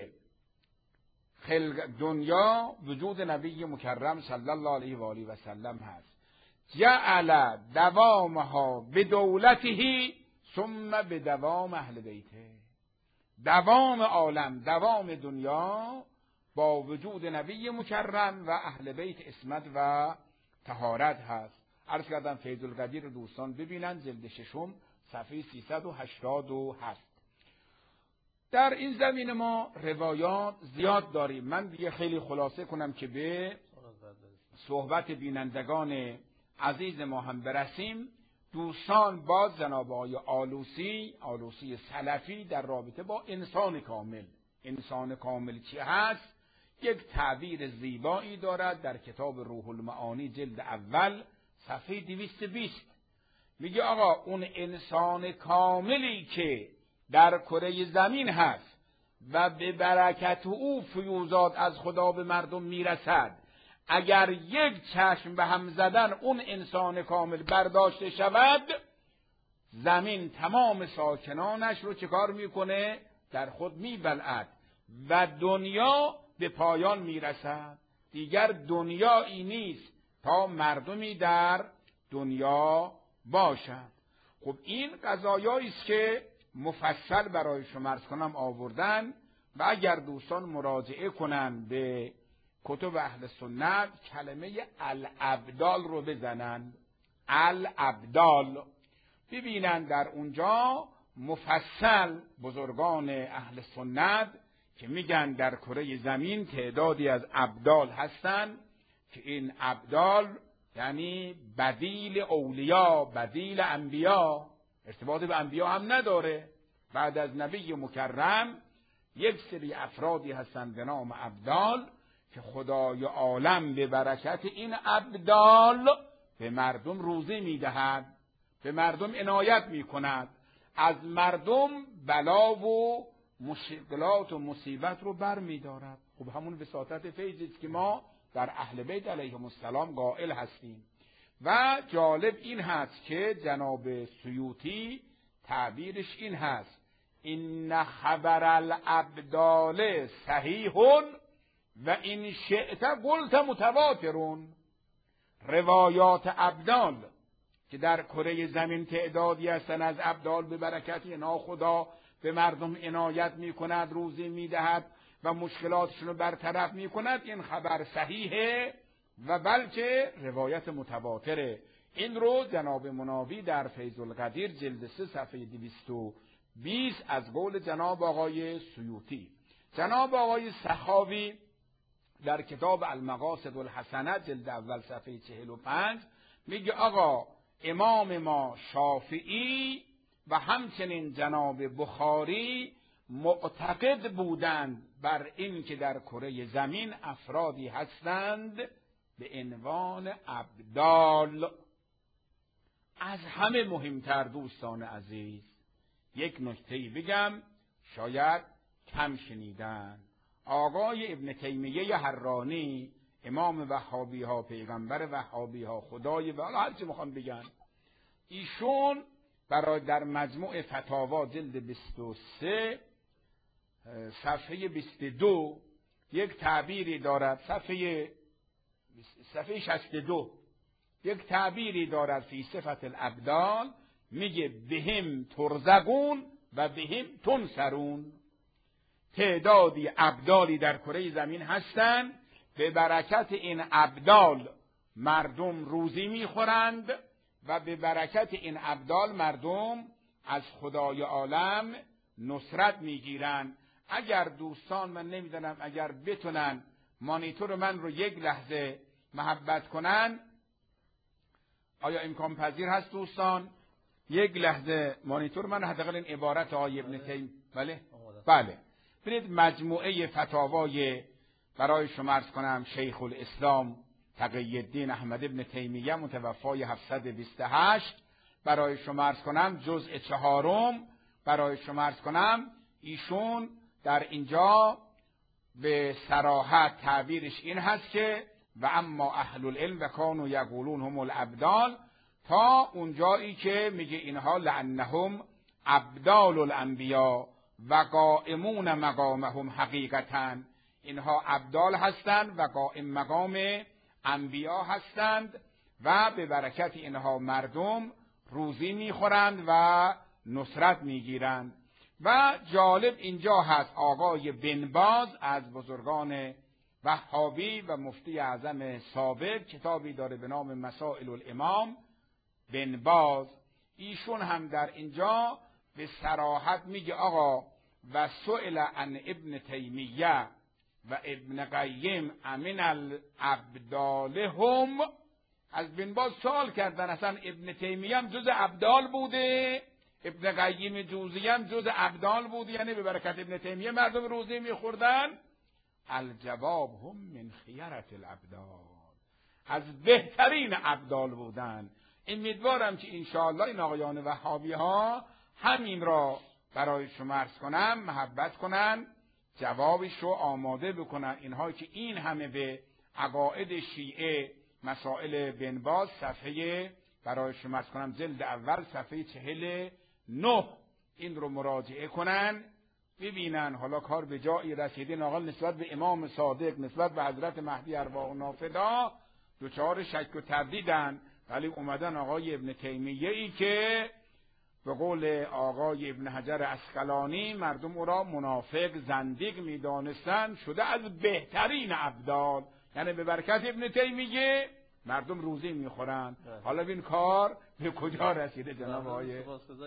[SPEAKER 3] خلق دنیا وجود نبی مکرم صلی الله علیه و آله و سلم هست. جعل دوامها بدولته ثم بدوام اهل بیته. دوام عالم، دوام دنیا با وجود نبی مکرم و اهل بیت اسمت و طهارت هست. عرض کردم فیض القدیر دوستان ببینن جلد 6 صفحه 387. در این زمین ما روایات زیاد داریم. من دیگه خیلی خلاصه کنم که به صحبت بینندگان عزیز ما هم برسیم. دوستان باز جناب آقای آلوسی سلفی در رابطه با انسان کامل چی هست یک تعبیر زیبایی دارد در کتاب روح المعانی جلد اول صفحه 220. میگه آقا اون انسان کاملی که در کره زمین هست و به برکت او فیوزات از خدا به مردم میرسد، اگر یک چشم به هم زدن اون انسان کامل برداشته شود، زمین تمام ساکنانش رو چه کار میکنه؟ در خود میبلعد و دنیا به پایان میرسد. دیگر دنیایی نیست تا مردمی در دنیا باشند. خب این قضایایی است که مفصل برای شما عرض کنم آوردن و اگر دوستان مراجعه کنن به کتب اهل سنت کلمه الابدال رو بزنن، الابدال، ببینن در اونجا مفصل بزرگان اهل سنت که میگن در کره زمین تعدادی از ابدال هستن که این ابدال یعنی بدیل اولیا، بدیل انبیا، ارتباط به انبیا هم نداره. بعد از نبی مکرم یک سری افرادی هستن به نام ابدال که خدای عالم به برکت این ابدال به مردم روزی میدهد، به مردم عنایت میکند، از مردم بلا و مشکلات و مصیبت رو بر میدارد. خب همون وساطت فیضی است که ما در اهل بیت علیهم السلام قائل هستیم. و جالب این هست که جناب سیوطی تعبیرش این هست: این خبر الابدال صحیح و این شئت قلت متواترون. روایات ابدال که در کره زمین تعدادی هستن از ابدال به برکت اینا خدا به مردم عنایت میکند، روزی میدهد و مشکلاتشون رو برطرف میکند، این خبر صحیحه و بلکه روایت متواتره. این رو جناب مناوی در فیض القدیر جلد 3 صفحه 220 از قول جناب آقای سیوطی. جناب آقای سخاوی در کتاب المقاصد الحسنه جلد اول صفحه 45 میگه آقا امام ما شافعی و همچنین جناب بخاری معتقد بودند بر این که در کره زمین افرادی هستند به عنوان ابدال. از همه مهمتر دوستان عزیز یک نکته بگم، شاید کم شنیدن. آقای ابن تیمیه حرانی، امام وهابی ها، پیغمبر وهابی ها، خدای و هر چی میخوان بگن، ایشون برای در مجموع فتاوا جلد 23 صفحه 22 یک تعبیری دارد، صفحه 62 یک تعبیری دارد فی صفت الابدال، میگه بهم ترزقون و بهم تنصرون. تعدادی ابدالی در کره زمین هستند، به برکت این ابدال مردم روزی میخورند و به برکت این ابدال مردم از خدای عالم نصرت میگیرند. اگر دوستان، من نمیدونم اگر بتونن مانیتور من رو یک لحظه محبت کنن، آیا امکان پذیر هست دوستان؟ یک لحظه مانیتور من حداقل این عبارت آقای ابن تیمیه. بله ببینید مجموعه فتاوای برای شما عرض کنم شیخ الاسلام تقی الدین احمد ابن تیمیه متوفای 728 برای شما عرض کنم جزء 4 برای شما عرض کنم ایشون در اینجا به صراحت تعبیرش این هست که و اما اهل العلم و کانوا یقولون هم الابدال، تا اونجایی که میگه اینها لانهم ابدال الانبیا و قائمون مقامهم حقیقتا، اینها ابدال هستند و قائم مقام انبیا هستند و به برکت اینها مردم روزی میخورند و نصرت میگیرند. و جالب اینجا هست آقای بن باز از بزرگان وهابی و مفتی اعظم سابق کتابی داره به نام مسائل الامام بن باز، ایشون هم در اینجا به صراحت میگه آقا و سئل عن ابن تیمیه و ابن قیم امن الابدال هم، از بن باز سوال کردن اصلا ابن تیمیه هم جز ابدال بوده، ابن قیم جوزی هم جز ابدال بوده، یعنی به برکت ابن تیمیه مردم روزی میخوردن؟ الجواب هم من خیرت الابدال، از بهترین ابدال بودن. امیدوارم که انشاءالله این آقایان وهابی ها همین را برای شما عرض کنم محبت کنن، جوابش رو آماده بکنن. اینها که این همه به عقاید شیعه مسائل بن باز صفحه برای شما عرض کنم جلد اول صفحه 49 این رو مراجعه کنن ببینن حالا کار به جایی رسیده. ناقل نسبت به امام صادق، نسبت به حضرت مهدی ارواح نافدا دچار شک و تردیدن، ولی اومدن آقای ابن تیمیه ای که به قول آقای ابن حجر عسقلانی مردم او را منافق زندیق میدانستند شده از بهترین ابدال، یعنی به برکت ابن تیمیه مردم روزی میخورن. حالا این کار به کجا رسیده جناب آقای؟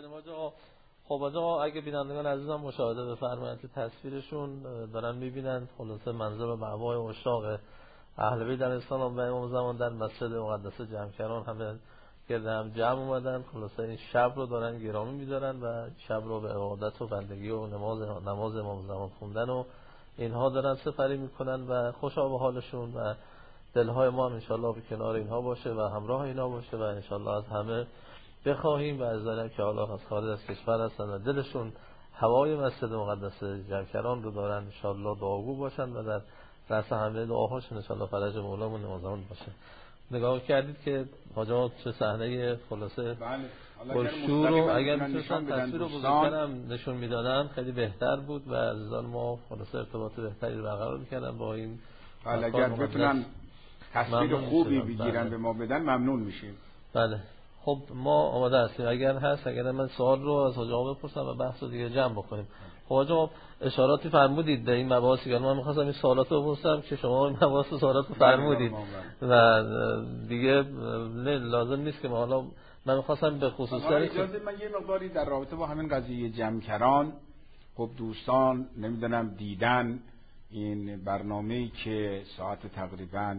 [SPEAKER 2] خب آقا اگه بینندگان عزیزم مشاهده بفرمایید که تصویرشون دارن میبینن خلاصه منظر و معوای مشتاق اهل بیت علیه السلام و امام زمان در مسجد مقدس جمکران همه گرد هم جمع اومدن، خلاصه این شب رو دارن گرامی میدارن و شب رو به عبادت و بندگی و نماز امام زمان خوندن و اینها دارن سپری میکنن و خوشا به حالشون و دلهای ما هم انشالله به کنار اینها باشه و همراه اینا باشه و انشالله از همه بخواهیم و از دارن که حالا از خارج از کشور هستن و دلشون هوای مسجد مقدس جمکران رو دارن انشالله دعاگو باشن و در رأس همه دعاهاشون انشالله فرج مولامون امام زمان باشه. نگاه کردید که حاجا چه صحنه خلاصه پرشور رو اگر میتونستن تصویر رو بزرگترم نشون میدادن خیلی بهتر بود و عزیزان ما خلاصه ارتباط بهتری برقرار میکردن با این.
[SPEAKER 3] بله اگر بتونن تصویر خوبی بگیرن به ما بدن ممنون میشیم.
[SPEAKER 2] بله خب ما آماده هستیم، اگر هست اگر من سوال رو از حاجا بپرسم و بحث رو دیگه جمع بکنیم. خب حاجا اشاراتی فرمودید به این مباحثی که من می‌خواستم این سوالات رو بپرسم که شما این مباحث سوالات رو فرمودید و دیگه لازم نیست که ما حالا من می‌خواستم به خصوص
[SPEAKER 3] اجازه من یه مقداری در رابطه با همین قضیه جمکران، خب دوستان نمیدونم دیدن این برنامه‌ای که ساعت تقریباً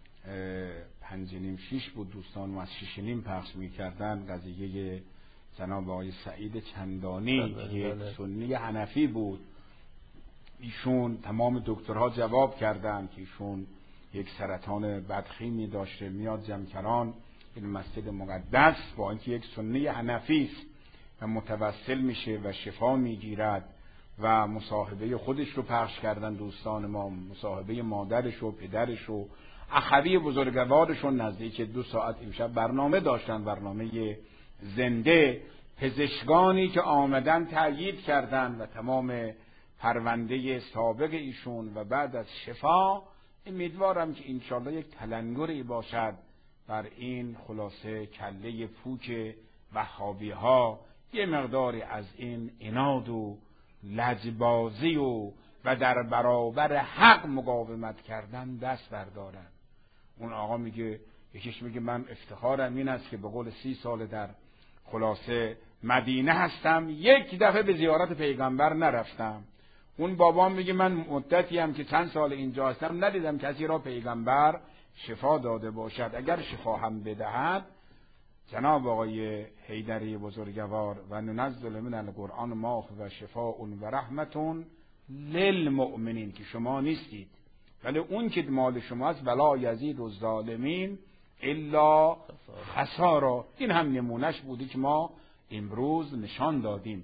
[SPEAKER 3] 5:30-6 بود دوستان و از 6:30 پخش می‌کردن، قضیه جناب آقای سعید چندانی که یک سنی حنفی بود. ایشون تمام دکترها جواب کردند که ایشون یک سرطان بدخیمی داشته، میاد جمکران این مسجد مقدس با اینکه یک سنی حنفی است و متوسل میشه و شفا میگیرد و مصاحبه خودش رو پخش کردن دوستان ما، مصاحبه مادرش و پدرش و اخوی بزرگوارشون نزدیک 2 ساعت امشب برنامه داشتن، برنامه زنده. پزشکانی که آمدن تأیید کردند و تمام پرونده سابق ایشون و بعد از شفا امیدوارم که انشالله یک تلنگری باشد بر این خلاصه کله پوک وهابی ها، یه مقداری از این عناد و لجبازی و در برابر حق مقاومت کردن دست بردارن. اون آقا میگه، یکیش میگه من افتخارم این است که به قول 30 سال در خلاصه مدینه هستم، یک دفعه به زیارت پیغمبر نرفتم. اون بابام میگه من مدتی هم که چند سال اینجا هستم ندیدم کسی را پیغمبر شفا داده باشد. اگر شفا هم بدهد جناب آقای حیدری بزرگوار و ننزل من القرآن ما هو شفاء و رحمت للمؤمنین، که شما نیستید ولی اون که مال شماست ولا یزید الظالمین الا خسارا. این هم نمونهش بودی که ما امروز نشان دادیم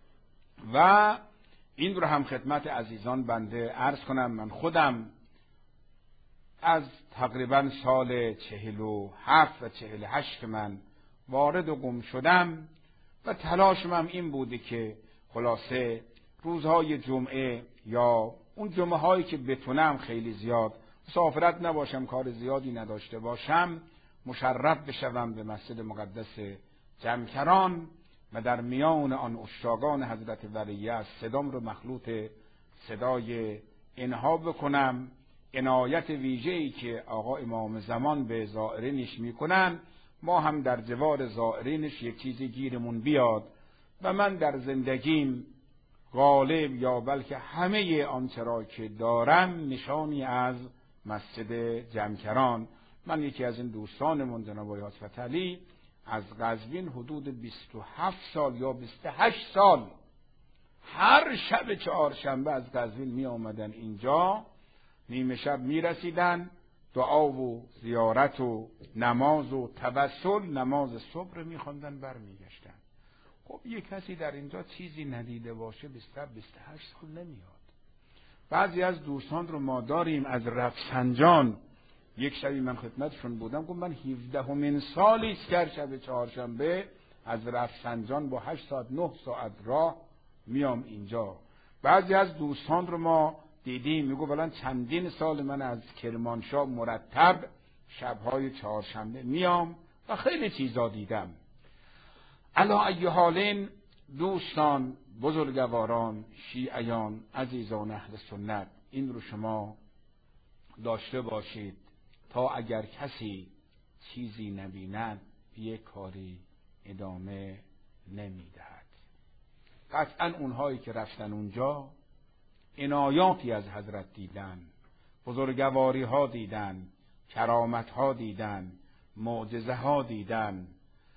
[SPEAKER 3] و این رو هم خدمت عزیزان بنده عرض کنم. من خودم از تقریبا سال 47 و 48 که من وارد و گم شدم و تلاشم هم این بوده که خلاصه روزهای جمعه یا اون جمعه هایی که بتونم خیلی زیاد مسافرت نباشم، کار زیادی نداشته باشم، مشرف بشوم به مسجد مقدس جمکران و در میان آن عشاقان حضرت ولیعصر صدام رو مخلوط صدای اینها بکنم. عنایت ویژه‌ای که آقا امام زمان به زائرینش میکنن، ما هم در جوار زائرینش یک چیزی گیرمون بیاد و من در زندگیم غالب یا بلکه همه آنچه را که دارم نشانی از مسجد جمکران. من یکی از این دوستانمون جناب آقای حاج علی از قزوین حدود 27 سال یا 28 سال هر شب چهارشنبه از قزوین می آمدن اینجا، نیمه شب می رسیدن، دعا و زیارت و نماز و توسل، نماز صبح می خوندن بر می گشتن. خب یک کسی در اینجا چیزی ندیده باشه 27-28 سال نمیاد. بعضی از دوستان رو ما داریم از رفسنجان، یک شبی من خدمتشون بودم، گفت من 17مین سالی است که شب چهارشنبه از رفسنجان با 8 ساعت 9 ساعت راه میام اینجا. بعضی از دوستان رو ما دیدیم میگو الان چندین سال من از کرمانشاه مرتب شبهای چهارشنبه میام و خیلی چیزا دیدم. علی ای حالین دوستان، بزرگواران، شیعیان، عزیزان اهل سنت، این رو شما داشته باشید تا اگر کسی چیزی نبیند یک کاری ادامه نمیدهد. قطعا اونهایی که رفتن اونجا عنایاتی از حضرت دیدن، بزرگواری ها دیدن، کرامت ها دیدن، معجزه ها دیدن.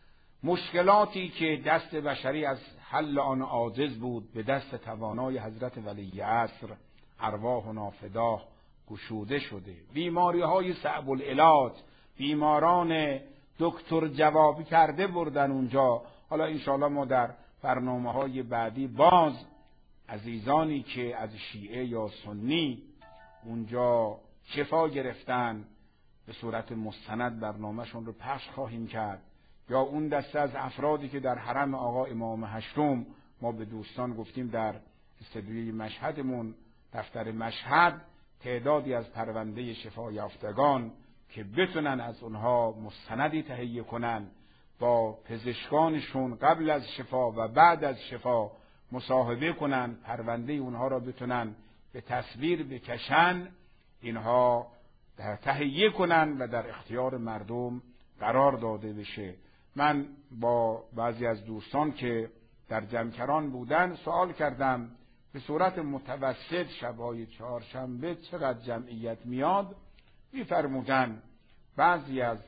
[SPEAKER 3] مشکلاتی که دست بشری از حل آن عاجز بود به دست توانای حضرت ولیعصر ارواحنا فداه گشوده شده. بیماری های صعب العلاج، بیماران دکتر جوابی کرده بردن اونجا. حالا انشاءالله ما در برنامه های بعدی باز عزیزانی که از شیعه یا سنی اونجا شفا گرفتن به صورت مستند برنامهشون رو پخش خواهیم کرد، یا اون دسته از افرادی که در حرم آقا امام هشتم ما به دوستان گفتیم در استودیوی مشهدمون دفتر مشهد تعدادی از پرونده شفا یافتگان که بتونن از اونها مستندی تهیه کنن، با پزشکانشون قبل از شفا و بعد از شفا مصاحبه کنن، پرونده اونها را بتونن به تصویر بکشن، اینها تهیه کنن و در اختیار مردم قرار داده بشه. من با بعضی از دوستان که در جمکران بودن سوال کردم به صورت متوسط شبهای چهارشنبه چقدر جمعیت میاد؟ میفرمودن بعضی از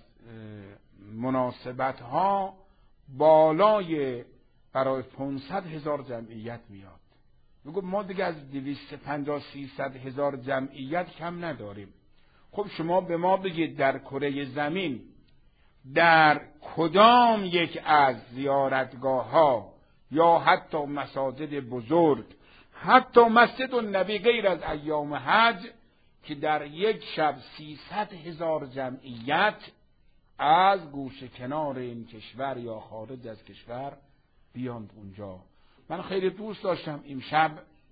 [SPEAKER 3] مناسبت ها بالای برای 500,000 جمعیت میاد. میگو ما دیگه از 250-300,000 جمعیت کم نداریم. خب شما به ما بگید در کره زمین در کدام یک از زیارتگاه ها یا حتی مساجد بزرگ، حتی مسجد النبی غیر از ایام حج، که در یک شب 300,000 جمعیت از گوشه کنار این کشور یا خارج از کشور بیاند اونجا. من خیلی دوست داشتم این شب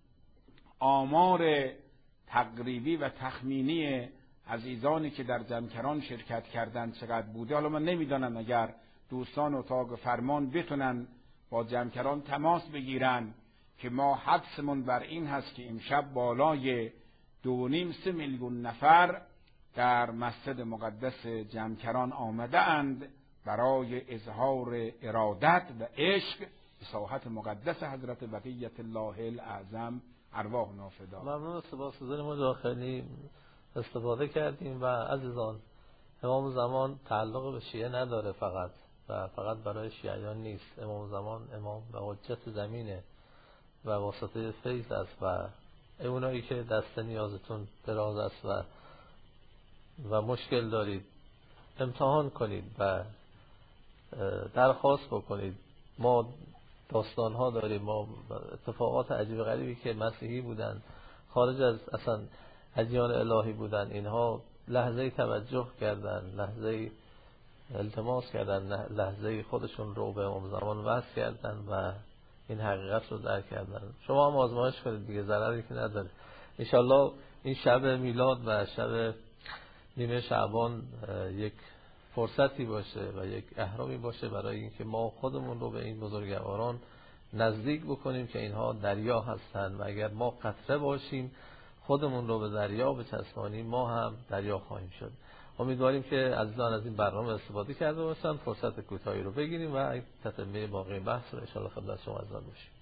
[SPEAKER 3] آمار تقریبی و تخمینی عزیزانی که در جمکران شرکت کردن چقدر بوده. حالا من نمیدانم، اگر دوستان اتاق فرمان بتونن با جمکران تماس بگیرن که ما حدسمون بر این هست که امشب بالای 2.5-3 میلیون نفر در مسجد مقدس جمکران آمده اند برای اظهار ارادت و عشق به ساحت مقدس حضرت بقیت الله الاعظم ارواحنا فدا.
[SPEAKER 2] ممنون. سپاسگزاریم. ما داخلی استفاده کردیم و عزیزان امام زمان تعلق به شیعه نداره فقط، و فقط برای شیعیان نیست. امام زمان امام و حجت زمینه و واسطه فیض است و اونایی که دست نیازتون دراز است و مشکل دارید امتحان کنید و درخواست بکنید. ما داستان ها داریم، ما اتفاقات عجیب غریبی که مسیحی بودن، خارج از اصلا ادیان الهی بودن، اینها لحظه توجه کردن، لحظه التماس کردن، لحظه خودشون رو به امام زمان وصل کردن و این حقیقت رو درک کردن. شما هم آزمایش کنید دیگه، ضرری که نداره. انشالله این شب میلاد و شب نیمه شعبان یک فرصتی باشه و یک اهرامی باشه برای اینکه ما خودمون رو به این بزرگواران نزدیک بکنیم که اینها دریا هستند و اگر ما قطره باشیم خودمون رو به دریا بچسبانیم ما هم دریا خواهیم شد. امیدواریم که عزیزان از این برنامه استفاده کرده باشن. فرصت کوتاهی رو بگیریم و تتمه باقی بحث رو ان شاء الله خدمت شما عزیزان باشیم.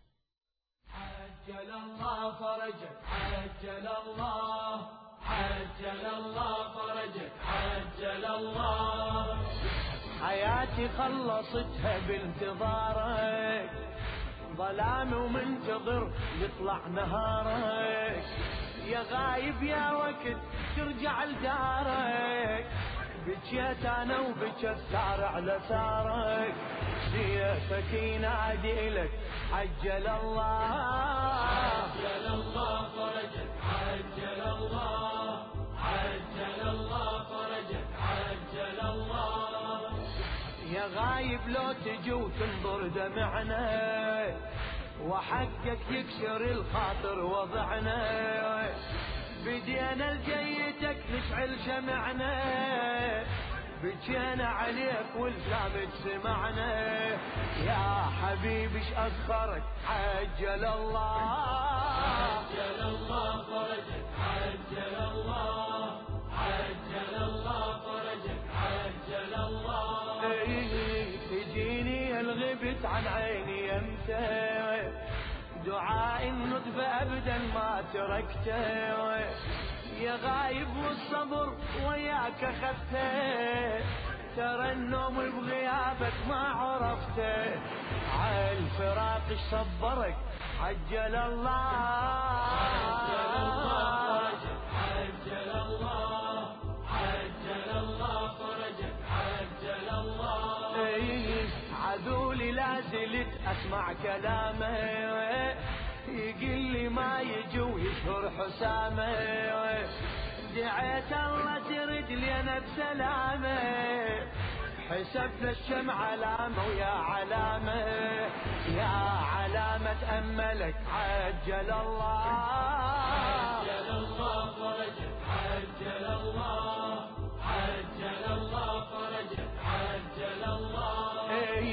[SPEAKER 1] عجل الله فرجك عجل الله عجل الله فرجك عجل الله حياتي خلصتها بانتظارك ظلام ومنتظر يطلع نهارك يا غايب يا وقت ترجع لدارك بجيت انا وبجت سار على سارك سيفك ينادي لك عجل الله عجل الله فرجك عجل الله عجل الله فرجك عجل الله يا غايب لو تجي وتنظر دمعنا وحقك يكسر الخاطر وضعنا بدينا لجيتك نشعل شمعنا بجينا عليك والكلام سمعنا يا حبيبي ايش اخرك عجل الله عجل الله فرجك عجل الله عجل الله فرجك عجل الله تجيني الغبت عن عيني امتى دعاء الندب ابدا ما تركته يا غايب والصبر وياك اخذته ترى النوم بغيابك ما عرفته عالفراق ايش صبرك عجل الله عجل الله فرجك عجل الله عجل الله فرجك عجل الله عذولي لا زلت اسمع كلامه يقول لي ما يجي ويشهر حسامه دعيت الله ترد لي انا بسلامه حسبت الشمع علامه ويا علامه يا علامه املك عجل الله عجل الله فرجك عجل الله عجل الله فرجك عجل الله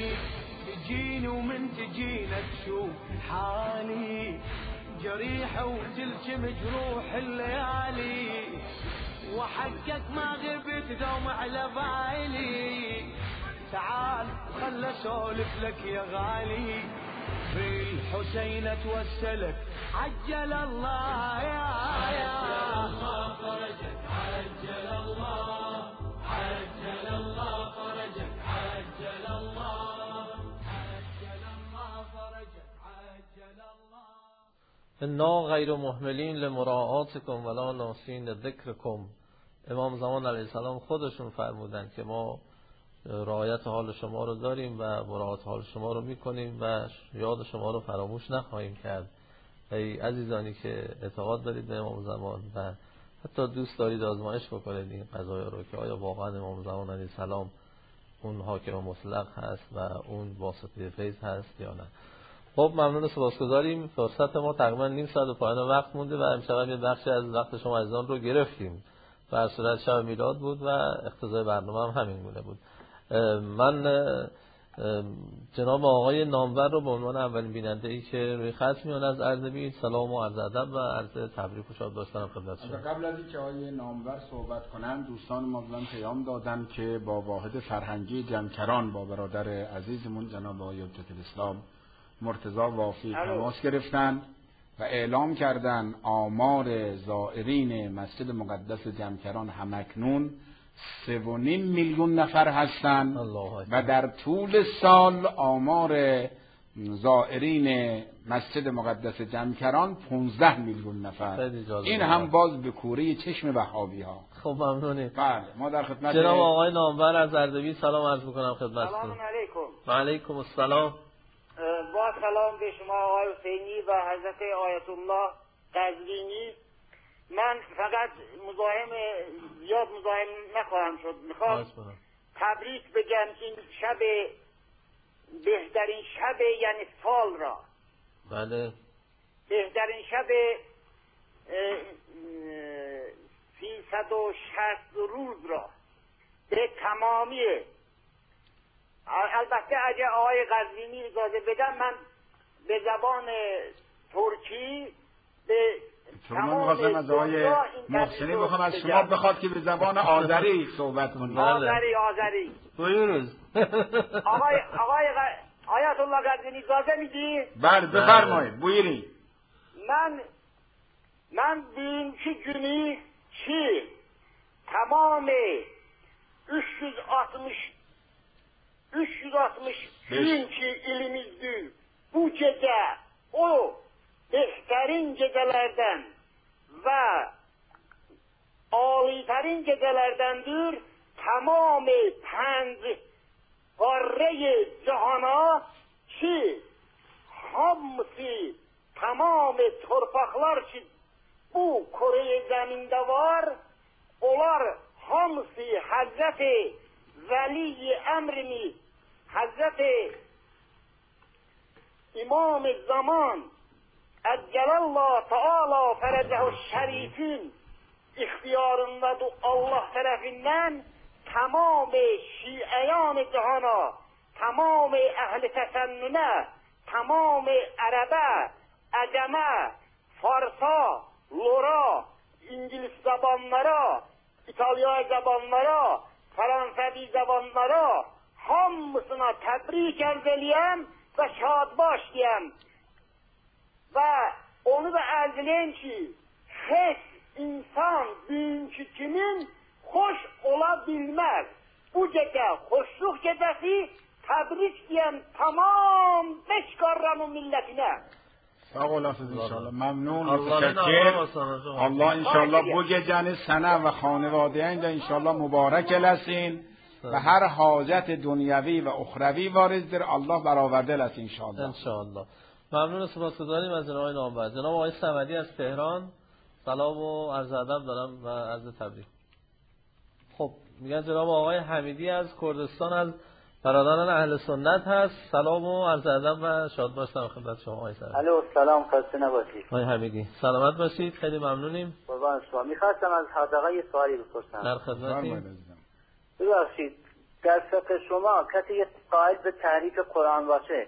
[SPEAKER 1] تجيني ومن تجينا تشوف حالي جريحة وتلك مجروح الليالي وحقك ما غبت دوم على بالي تعال خل اسولف لك يا غالي بالحسين اتوسلك عجل الله يا الله فرجك عجل الله عجل الله فرجك عجل الله
[SPEAKER 2] انا غیر محملین لمراعاتکم ولا ناسین ذکرکم. امام زمان علیه السلام خودشون فرمودن که ما رعایت حال شما رو داریم و مراعات حال شما رو میکنیم و یاد شما رو فراموش نخواهیم کرد. ای عزیزانی که اعتقاد دارید به امام زمان و حتی دوست دارید آزمایش بکنید این قضایا رو که آیا واقعا امام زمان علیه السلام اون حاکم مطلق هست و اون واسطه فیض هست یا نه. خب ممنون، سپاسگزاریم. فرصت ما تقریبا نیم ساعت به پایان وقت مونده و امشب یه بخشی از وقت شما عزیزان رو گرفتیم. در صورت شب میلاد بود و اقتضای برنامه هم همین گونه بود. من جناب آقای نامور رو به عنوان اولین بیننده ای که روی خط میان از عرض بید سلام و عرض ادب و عرض تبریک و شاد داشتنم خدمت شما.
[SPEAKER 3] قبل از اینکه آقای نامور صحبت کنند دوستان ما بودن پیام دادن که با واحد فرهنگی جمکران با برادر عزیزمون جناب آقای حجت الاسلام مرتضی وافی تماس گرفتن و اعلام کردن آمار زائرین مسجد مقدس جمکران همکنون 3.5 میلیون نفر هستند
[SPEAKER 2] الله
[SPEAKER 3] و در طول سال آمار زائرین مسجد مقدس جمکران 15 میلیون نفر. این هم باز به کوره چشم وهابی ها.
[SPEAKER 2] خب ممنونیم.
[SPEAKER 3] بله ما در خدمت
[SPEAKER 2] جناب آقای نامور از اردبیل سلام عرض میکنم خدمتتون.
[SPEAKER 5] سلام علیکم.
[SPEAKER 2] و علیکم السلام.
[SPEAKER 5] با سلام به شما آقای حسینی و حضرت آیت الله قزوینی. من فقط زیاد مزاحم نخواهم شد. میخوام تبریک بگم این شب بهترین شب یعنی سال را.
[SPEAKER 2] بله.
[SPEAKER 5] بهترین شب 360 روز را به تمامی. البته اگه آقای قزوینی اجازه بدم من به زبان ترکی به
[SPEAKER 3] شما می‌خواستم از آقای محسنی بخوام از شما بخواد که به زبان آذری صحبت کنید.
[SPEAKER 5] آذری.
[SPEAKER 2] بویروز.
[SPEAKER 5] آیت الله قزوینی اجازه میدی؟
[SPEAKER 3] بله بفرمایید. بویری.
[SPEAKER 5] من bugünkü günü ki tamamı 360 gün ki ilimizdir. Bu gece o behtarin gecelerden ve âlîterin gecelerdendir. Tamamı قاره cihana ki hamısı tamamı torpaqlar ki bu Kore zeminde var, onlar hamısı Hazreti Veli Emrimiz, Hazreti İmam-ı Zaman Eccelallah Teala Ferecehu Şerif'in ihtiyarındadır Allah tarafından. Tamamı Şiiyan-ı cihana, tamamı ehli tesennüne, tamamı Araba, Aceme, Farsa, Lora, İngiliz zabanlara, İtalya zabanlara, Fransız zabanlara hamısına tebrik erzəliyəm ve şadbaş diyəm. Ve onu da erzəliyəm ki, heç insan bugünkü kimin hoş olabilmez. Bu gece hoşluk gecesi tebrik diyen tamam 5 karranın milletine.
[SPEAKER 3] Sağ olasınız inşallah. Memnun Allah inşallah bu geceni sana ve خانواده‌ین de inşallah mübarek eləsin ve her حاجت دنیوی و اخروی واردdir. Allah برآورده eləsin inşallah.
[SPEAKER 2] انشاءالله. ممنون سپاسگزاریم از جناب نامور. جناب آقای صمدی از تهران سلام و عرض ادب دارم و عرض تبریک. خب میگن جناب آقای حمیدی از کردستان از برادران اهل سنت هست. سلام و عرض ادب و شاد باشم خدمت شما آقای صمدی.
[SPEAKER 6] الو سلام خسته نباشید.
[SPEAKER 2] آقای حمیدی سلامت باشید خیلی ممنونیم.
[SPEAKER 6] قربان شما. می‌خواستم از حضرت یه سوالی بپرسم.
[SPEAKER 2] در خدمتیم.
[SPEAKER 6] ببخشید در فقه شما کسی قائل به تحریف قرآن باشه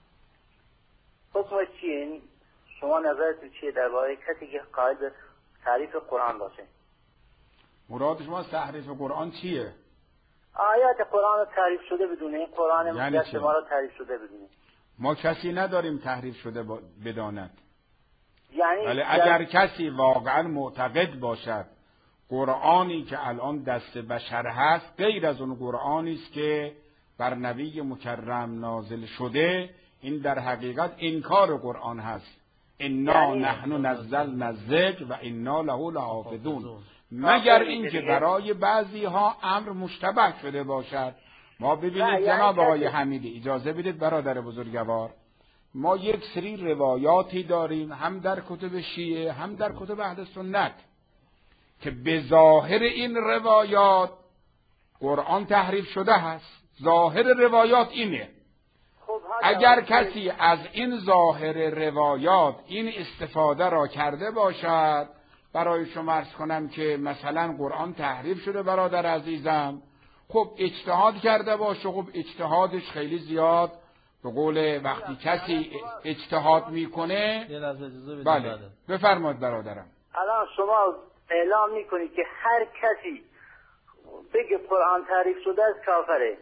[SPEAKER 6] حکمش چیه؟ شما نظرتون چیه درباره کسی که قائل به تحریف قرآن باشه؟
[SPEAKER 3] مراد شما از تحریف قرآن چیه؟
[SPEAKER 6] آیات قرآن رو تحریف شده بدونه، قرآن
[SPEAKER 3] یعنی
[SPEAKER 6] مقدس ما رو تحریف شده بدونه.
[SPEAKER 3] ما کسی نداریم تحریف شده بداند.
[SPEAKER 6] یعنی
[SPEAKER 3] ولی اگر کسی واقعا معتقد باشد قرآنی که الان دست بشر هست غیر از اون قرآنی است که بر نبی مکرم نازل شده، این در حقیقت انکار قرآن هست. انا نحن نزلنا الذکر و انا له لحافظون. مگر اینکه برای بعضی ها امر مشتبه شده باشد. ما ببینید جناب آقای حمیدی اجازه بدید برادر بزرگوار، ما یک سری روایاتی داریم هم در کتب شیعه هم در کتب اهل سنت که به ظاهر این روایات قرآن تحریف شده هست. ظاهر روایات اینه. اگر کسی از این ظاهر روایات این استفاده را کرده باشد، برای شما عرض کنم که مثلا قرآن تحریف شده برادر عزیزم، خب اجتهاد کرده باشه، خب اجتهادش خیلی زیاد به قول وقتی کسی اجتهاد میکنه. بله بفرمایید برادرم.
[SPEAKER 6] الان شما اعلام میکنید که هر کسی بگه قرآن تحریف شده از کافره.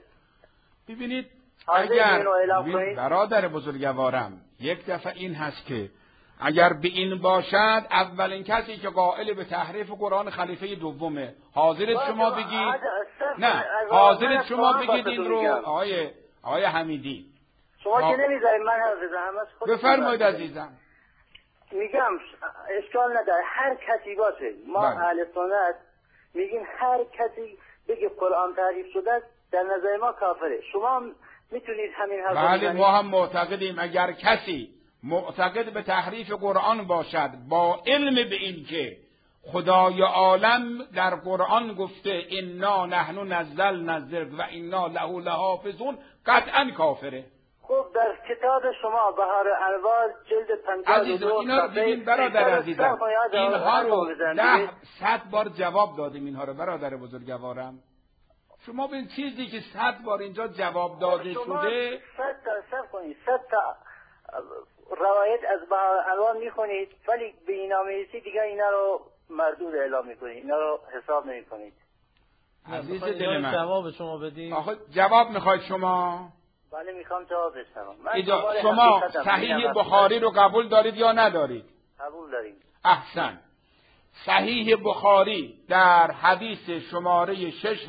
[SPEAKER 3] ببینید اگر برادر بزرگوارم یک دفعه این هست که اگر به این باشد اولین کسی که قائل به تحریف قرآن خلیفه دومه. حاضرت شما بگید؟ نه، حاضرت شما بگید این رو آقای حمیدی.
[SPEAKER 6] شما که نمیذارید من حرف بزنم.
[SPEAKER 3] بفرمایید عزیزم.
[SPEAKER 6] میگم اشکال نداره، هر کسی باشه، ما اهل سنت میگیم هر کسی بگه قرآن تحریف شده در نظر ما کافره. شما میتونید همین حرف بزنید؟
[SPEAKER 3] بله، ما هم معتقدیم اگر کسی معتقد به تحریف قرآن باشد با علم به این که خدای عالم در قرآن گفته انا نحن نزلنا الذکر و انا له لحافظون، قطعا کافره.
[SPEAKER 6] خب در کتاب شما بهار انوار جلد 52
[SPEAKER 3] اینا رو ببین برادر عزیزم، اینها رو 100 بار جواب دادیم. اینها رو برادر بزرگوارم شما به این چیزی که 100 بار اینجا جواب داده شده
[SPEAKER 6] 100 تا روایت از بهار انوار میخونید ولی به اینا میرسی دیگه اینا رو مردود اعلام میکنید، اینا رو حساب نمیکنید.
[SPEAKER 3] عزیز دل من
[SPEAKER 2] جواب شما بدید.
[SPEAKER 3] آخه جواب میخواید شما؟
[SPEAKER 6] بله میخوام جواب بدم.
[SPEAKER 3] شما صحیح بخاری رو قبول دارید یا ندارید؟
[SPEAKER 6] قبول داریم.
[SPEAKER 3] احسن. صحیح بخاری در حدیث شماره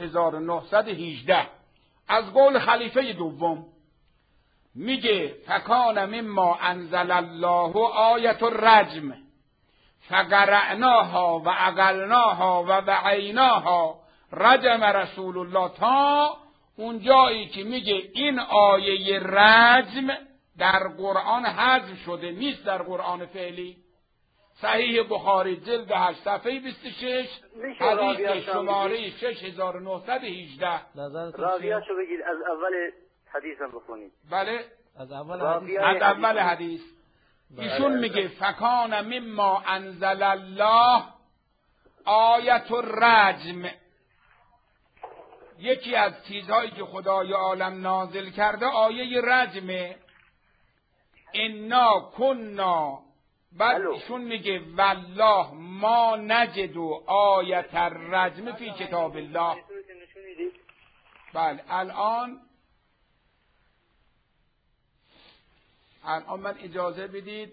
[SPEAKER 3] 6918 از قول خلیفه دوم میگه فکان مما انزل الله آیت الرجم فقرعناها و عقلناها و وعیناها رجم رسول الله، تا اون جایی که میگه این آیه رجم در قرآن حذف شده، نیست در قرآن فعلی. صحیح بخاری جلد 8 صفحه 26 حدیث شماره 6918.
[SPEAKER 6] راویاشو بگید از اول حدیثم بخونید.
[SPEAKER 3] بله
[SPEAKER 2] از
[SPEAKER 3] اول حدیث ایشون میگه فکان مما انزل الله آیت الرجم، یکی از چیزهایی که خدای عالم نازل کرده آیه رجمه. انا کنا، بعد ایشون میگه والله ما نجد آیت الرجم فی کتاب الله. بله الان من اجازه بدید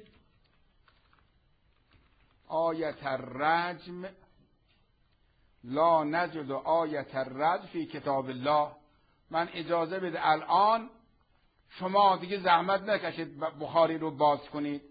[SPEAKER 3] آیت الرجم لا نجد آیت الرجم فی کتاب الله. من اجازه بده الان شما دیگه زحمت نکشید بخاری رو باز کنید.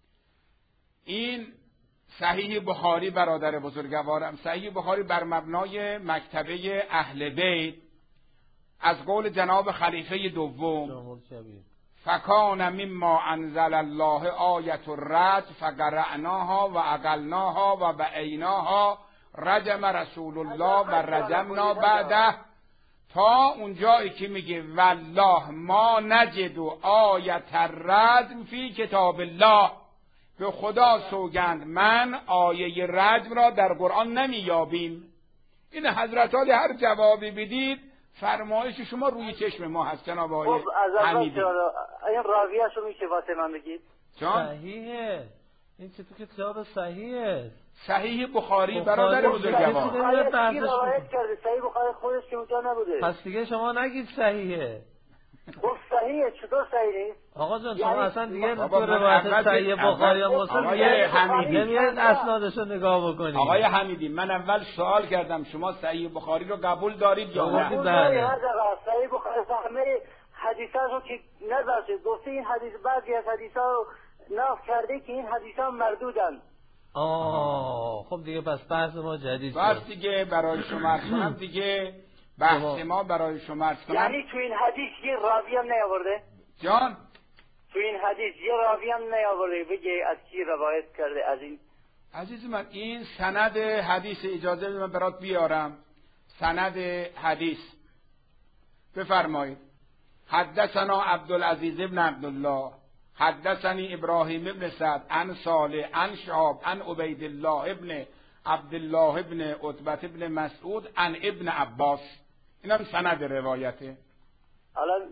[SPEAKER 3] این صحیح بخاری برادر بزرگوارم، صحیح بخاری بر مبنای مکتبه اهل بیت از قول جناب خلیفه دوم فکان مما انزل الله آیت الرجم فقرعناها و عقلناها و وعیناها رجم رسول الله و رجمنا بعده، تا اون جایی که میگه والله ما نجد آیت الرجم فی کتاب الله، به خدا سوگند من آیه رجم را در قرآن نمیابیم. این حضرت عالی هر جوابی بدید فرمایش شما روی چشم ما هست جناب آقای حمیدی.
[SPEAKER 6] این راویه‌شو میشه واسه من بگید؟
[SPEAKER 2] صحیحه، این که تو کتاب صحیحه،
[SPEAKER 3] صحیح بخاری برادر بزرگوار.
[SPEAKER 6] صحیح بخاری خودش که اونجا نبوده.
[SPEAKER 2] پس دیگه شما نگید صحیحه.
[SPEAKER 6] خب صحیحه، چطور صحیح نیست؟
[SPEAKER 2] آقا جان شما اصلا دیگه تو روایت صحیح بخاری و مسلم نمیاد اسنادشو نگاه بکنید.
[SPEAKER 3] آقای حمیدی من اول سوال کردم شما صحیح بخاری رو قبول دارید یا نه؟
[SPEAKER 6] بله. صحیح بخاری همه حدیثاشو که نذاشته، گفته این حدیث بعضی از حدیثا رو نقل کرده که این حدیثا مردودن.
[SPEAKER 2] خب دیگه پس بحث ما جدید شد.
[SPEAKER 3] بس دیگه برای شما کنم دیگه بحث ما برای شما کنم.
[SPEAKER 6] یعنی تو این حدیث یه راوی هم نیاورده؟
[SPEAKER 3] جان
[SPEAKER 6] تو این حدیث یه راوی هم نیاورده بگه از کی روایت کرده از این؟
[SPEAKER 3] عزیز من این سند حدیث، اجازه بده من برات بیارم سند حدیث. بفرمایید. حدثنا عبدالعزیز ابن عبدالله حدثني ابراهیم ابن سعد عن صالح عن شهاب عن عبید الله ابن عبدالله ابن عتبة ابن مسعود عن ابن عباس. اینم سند روایته.
[SPEAKER 6] الان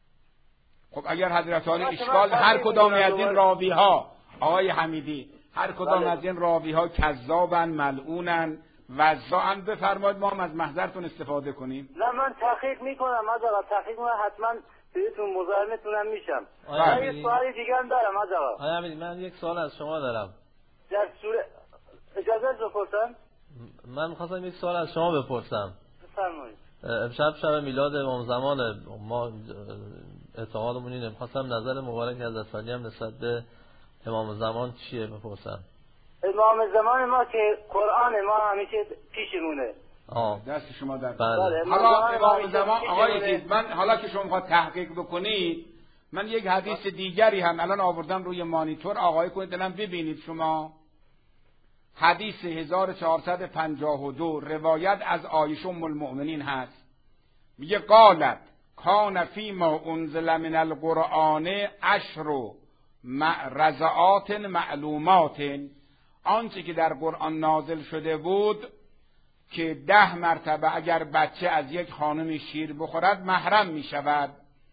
[SPEAKER 3] خب اگر حضرت عالی اشکال هر کدام از این راوی ها آقای حمیدی هر کدام از این راوی ها کذابن ملعونن وضاحاً بفرمایید ما هم از محضرتون استفاده کنیم.
[SPEAKER 6] نه من تحقیق میکنم از آقا، تحقیق من حتما بهتون مزاحمتونم میشم.
[SPEAKER 2] آیا
[SPEAKER 6] یه سوال دیگه هم دارم از آقا.
[SPEAKER 2] آیا امیری من یک سوال از شما دارم.
[SPEAKER 6] در سوره اجازه بپرسم؟
[SPEAKER 2] من می‌خواستم یک سوال از شما بپرسم.
[SPEAKER 6] بفرمایید.
[SPEAKER 2] امشب شب میلاد امام زمان، ما اعتقادمون اینه، می‌خواستم نظر مبارک حضرت علی هم نسبت به امام زمان چیه بپرسم.
[SPEAKER 6] امام زمان ما که قرآن ما همیشه پیشمونه.
[SPEAKER 3] دست شما در
[SPEAKER 2] بله.
[SPEAKER 3] حالا امام زمان آقای عزیز، من حالا که شما می‌خواد تحقیق بکنید، من یک حدیث دیگری هم الان آوردم روی مانیتور، آقای کنید دلم ببینید شما. حدیث 1452 روایت از عایشه ام المؤمنین هست. میگه قالت کان فی ما انزل من القرآن 10 رضعات معلومات، آنچه که در قرآن نازل شده بود که 10 مرتبه اگر بچه از یک خانم شیر بخورد محرم می شود.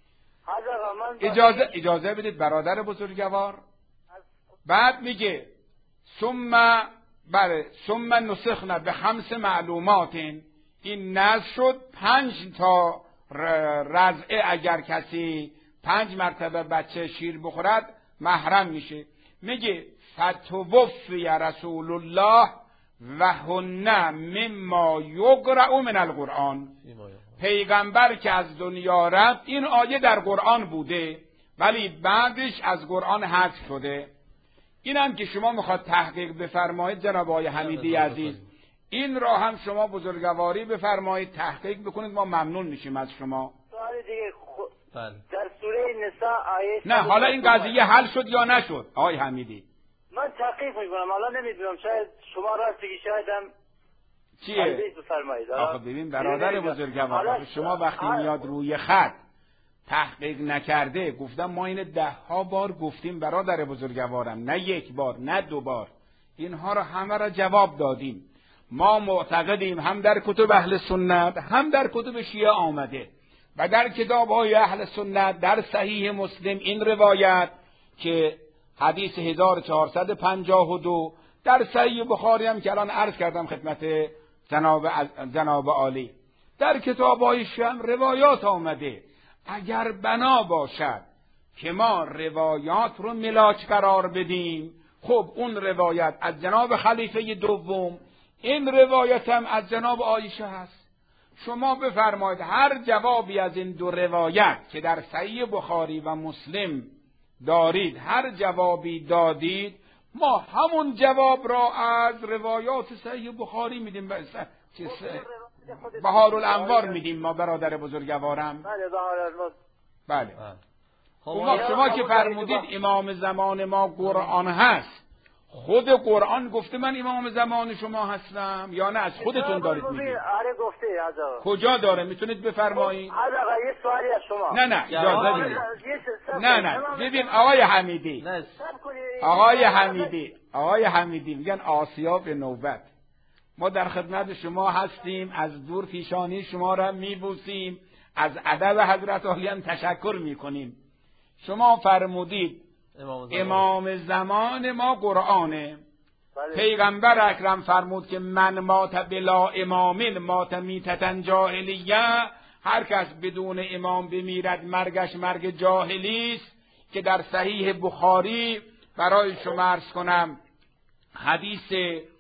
[SPEAKER 3] اجازه بدید برادر بزرگوار. بعد میگه ثم نسخنا به 5 معلومات، این نسخ شد 5 تا رضعه، اگر کسی 5 مرتبه بچه شیر بخورد محرم میشه. میگه فتوفی رسول الله و هن مما یقرأ من القرآن، پیغمبر که از دنیا رفت این آیه در قرآن بوده ولی بعدش از قرآن حذف شده. اینم که شما میخواد تحقیق بفرمایید جناب آقای حمیدی عزیز، این را هم شما بزرگواری بفرمایید، تحقیق بکنید، ما ممنون میشیم از شما.
[SPEAKER 6] سوال دیگه
[SPEAKER 2] بله.
[SPEAKER 6] در سوره نساء آیه
[SPEAKER 3] نه حالا این قضیه حل شد یا نشد آقای حمیدی؟
[SPEAKER 6] من تحقیق میکنم، حالا نمیدونم، شاید شما راست بگی، شایدم
[SPEAKER 3] چیه؟
[SPEAKER 6] بفرمایید.
[SPEAKER 3] آخه ببین برادر بزرگوار، شما وقتی میاد روی خط تحقیق نکرده، گفتم ما این 10 بار گفتیم برادر بزرگوارم، نه 1 بار نه 2 بار، اینها رو همه را جواب دادیم. ما معتقدیم هم در کتب اهل سنت هم در کتب شیعه آمده و در کتاب‌های اهل سنت در صحیح مسلم این روایت که حدیث 1452 در صحیح بخاری هم که الان عرض کردم خدمت جناب عالی، در کتاب‌های شیعه هم روایات آمده. اگر بنا باشد که ما روایات رو ملاک قرار بدیم، خب اون روایت از جناب خلیفه دوم، این روایت هم از جناب عایشه هست. شما بفرمایید هر جوابی از این 2 روایت که در صحیح بخاری و مسلم دارید، هر جوابی دادید، ما همون جواب را از روایات صحیح بخاری میدیم، بهار الانوار میدیم ما برادر بزرگوارم.
[SPEAKER 6] بله بهار الانوار.
[SPEAKER 3] بله. شما که فرمودید امام زمان ما قرآن هست، خود قرآن گفته من امام زمان شما هستم یا نه از خودتون دارید میگید؟
[SPEAKER 6] آره گفته.
[SPEAKER 3] کجا داره میتونید بفرمایید؟
[SPEAKER 6] آقا یه سوالی از شما.
[SPEAKER 3] نه اجازه بدید. نه ببین آقای حمیدی، آقای حمیدی میگن آسیا به نوبت. ما در خدمت شما هستیم، از دور پیشانی شما را میبوسیم، از ادب حضرت عالی هم تشکر میکنیم. شما فرمودید امام زمان ما قرآنه.
[SPEAKER 6] بله.
[SPEAKER 3] پیغمبر اکرم فرمود که من مات بلا امام مات میتتن جاهلیه، هر کس بدون امام بمیرد مرگش مرگ جاهلی است، که در صحیح بخاری برای شما عرض کنم حدیث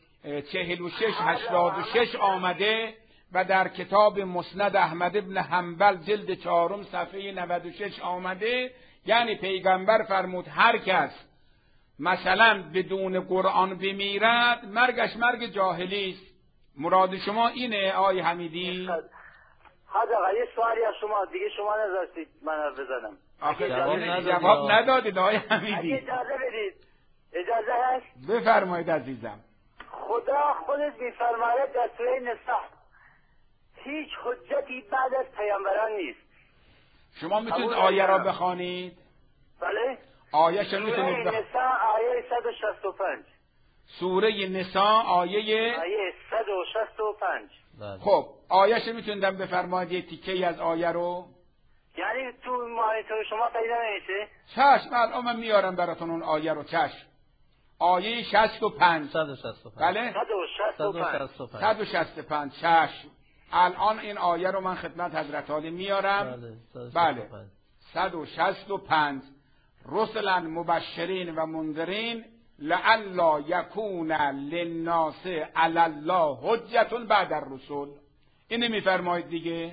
[SPEAKER 3] 4686 آمده و در کتاب مسند احمد ابن حنبل جلد 4 صفحه 96 آمده. یعنی پیغمبر فرمود هر کس مثلا بدون قرآن بمیرد مرگش مرگ جاهلی است. مراد شما اینه آقای حمیدی؟
[SPEAKER 6] حالا یه سوالی از شما دیگه، شما نذاشتید من بزنم.
[SPEAKER 3] آخه جواب ندادید آقای حمیدی.
[SPEAKER 6] اجازه بدید. اجازه هست؟
[SPEAKER 3] بفرمایید عزیزم.
[SPEAKER 6] خدا خودت می‌فرماید در سوره نساء هیچ حجتی بعد از پیامبران نیست.
[SPEAKER 3] شما میتونید آیه را بخوانید؟
[SPEAKER 6] بله.
[SPEAKER 3] آیه شما میتونید
[SPEAKER 6] سوره نساء آیه 165.
[SPEAKER 3] سوره نساء آیه
[SPEAKER 6] 165.
[SPEAKER 3] خب آیه شما میتونید بفرمایید یه تیکه از آیه رو؟
[SPEAKER 6] یعنی تو مانیتور شما پیدا نمیشه؟
[SPEAKER 3] چشم الان من میارم براتون اون آیه رو. چشم آیه 65.
[SPEAKER 2] 165.
[SPEAKER 3] بله 165. چشم. الان این آیه رو من خدمت حضرت عالی میارم. بله 165. رسلا مبشرین و منذرین لئلا یکون للناس علی الله حجة بعد الرسل. اینو میفرمایید دیگه.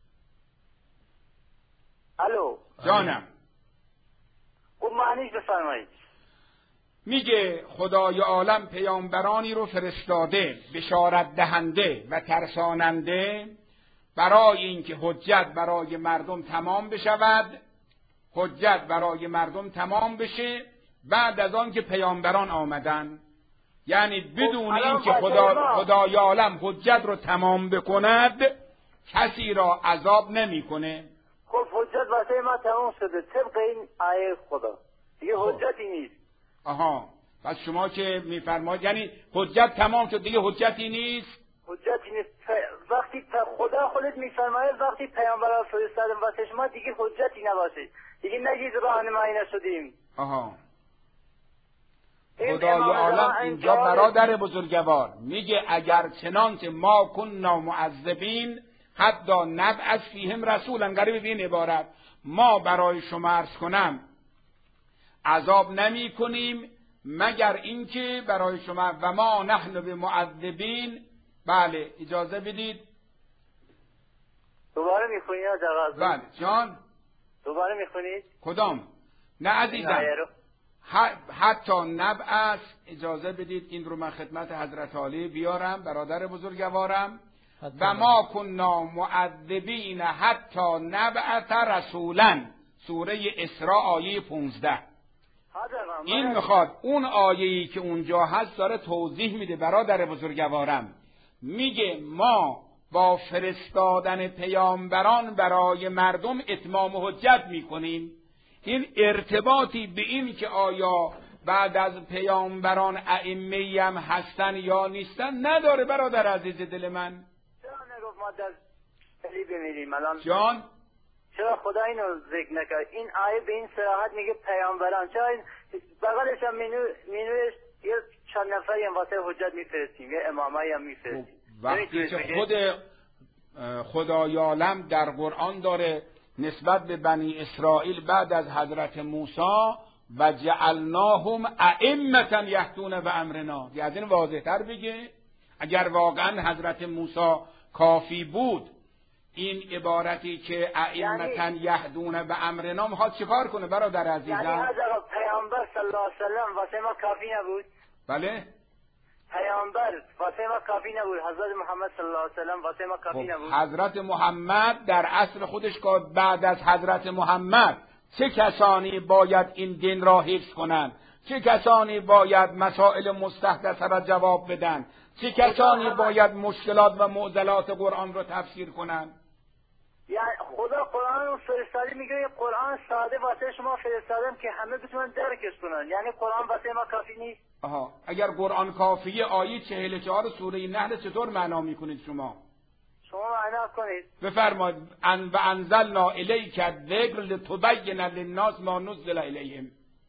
[SPEAKER 6] الو
[SPEAKER 3] جانم.
[SPEAKER 6] خب معنیش بفرمایید.
[SPEAKER 3] میگه خدای عالم پیامبرانی رو فرستاده بشارت دهنده و ترساننده برای اینکه حجت برای مردم تمام بشود، حجت برای مردم تمام بشه بعد از آن که پیامبران آمدن. یعنی بدون اینکه خدای عالم حجت رو تمام بکند کسی را عذاب نمیکنه.
[SPEAKER 6] خب حجت واسه ما تمام شده طبق این آیه خدا، دیگه حجتی نیست.
[SPEAKER 3] آها، پس شما که میفرمایید یعنی حجت تمام شد دیگه حجتی نیست؟
[SPEAKER 6] حجتی نیست. وقتی خدا خودت میفرماید وقتی پیامبران فرستادن واسه شما دیگه حجتی نباشه، دیگه نگید راهنمایی نشدیم.
[SPEAKER 3] آها، خدای عالم اینجا برادر بزرگوار میگه اگر چنانچه ما کننا معذبین حتی نبعث فیهم رسولا، قریب به این عبارت ما برای شما عرض کنم عذاب نمی کنیم مگر اینکه برای شما و ما نحن بمعذبین. بله اجازه بدید
[SPEAKER 6] دوباره میخونید آقا؟
[SPEAKER 3] بله جان
[SPEAKER 6] دوباره میخونید؟
[SPEAKER 3] کدام؟ نه عزیزم حتی نبعث. اجازه بدید این رو من خدمت حضرت عالی بیارم برادر بزرگوارم. و ما کننا معذبین حتی نبعث رسولا، سوره اسراء آیه 15. این میخواد اون آیه‌ای که اونجا هست داره توضیح میده برادر بزرگوارم. میگه ما با فرستادن پیامبران برای مردم اتمام حجت میکنیم. این ارتباطی به این که آیا بعد از پیامبران ائمه‌ای هم هستن یا نیستن نداره برادر عزیز دل من.
[SPEAKER 6] چرا نگفت ما در علی بمیریم الان؟
[SPEAKER 3] جان
[SPEAKER 6] چرا خدا اینو ذکر نکرد؟ این آیه به این صراحت میگه پیامبران. چرا این بغلش هم مینوش یه چند نفری هم واسه حجت میفرستیم، یه امامایی هم میفرستیم.
[SPEAKER 3] وقتی که خود خدای عالم در قرآن داره نسبت به بنی اسرائیل بعد از حضرت موسی و جعلناهم ائمة یهدون بامرنا، یعنی از این واضح‌تر بگه اگر واقعا حضرت موسی کافی بود این عبارتی که ائمة یهدون بامرنا میخواد چیکار کنه برادر عزیزم؟
[SPEAKER 6] یعنی حضرت پیامبر صلی الله علیه و سلم واسه ما کافی نبود؟
[SPEAKER 3] بله
[SPEAKER 6] پیامبر واسه ما کافی نبود؟ حضرت محمد صلی الله علیه و سلم واسه ما کافی نبود؟
[SPEAKER 3] حضرت محمد در اصل خودش که بعد از حضرت محمد چه کسانی باید این دین را حفظ کنند، چه کسانی باید مسائل مستحدثه را جواب بدن، چه کسانی باید مشکلات و معضلات قرآن را تفسیر کنند.
[SPEAKER 6] یعنی خدا قرآن رو فرستاده میگه قرآن ساده واسه شما فرستادم که همه بتونن درکش کنن، یعنی قرآن واسه ما کافی نیست؟
[SPEAKER 3] آها، اگر قرآن کافیه آیه 44 سوره نحل چطور معنا میکنید شما؟
[SPEAKER 6] شما معنا کنید.
[SPEAKER 3] بفرمایید و انزلنا الیک الذکر لتبین للناس ما نزل الیهم.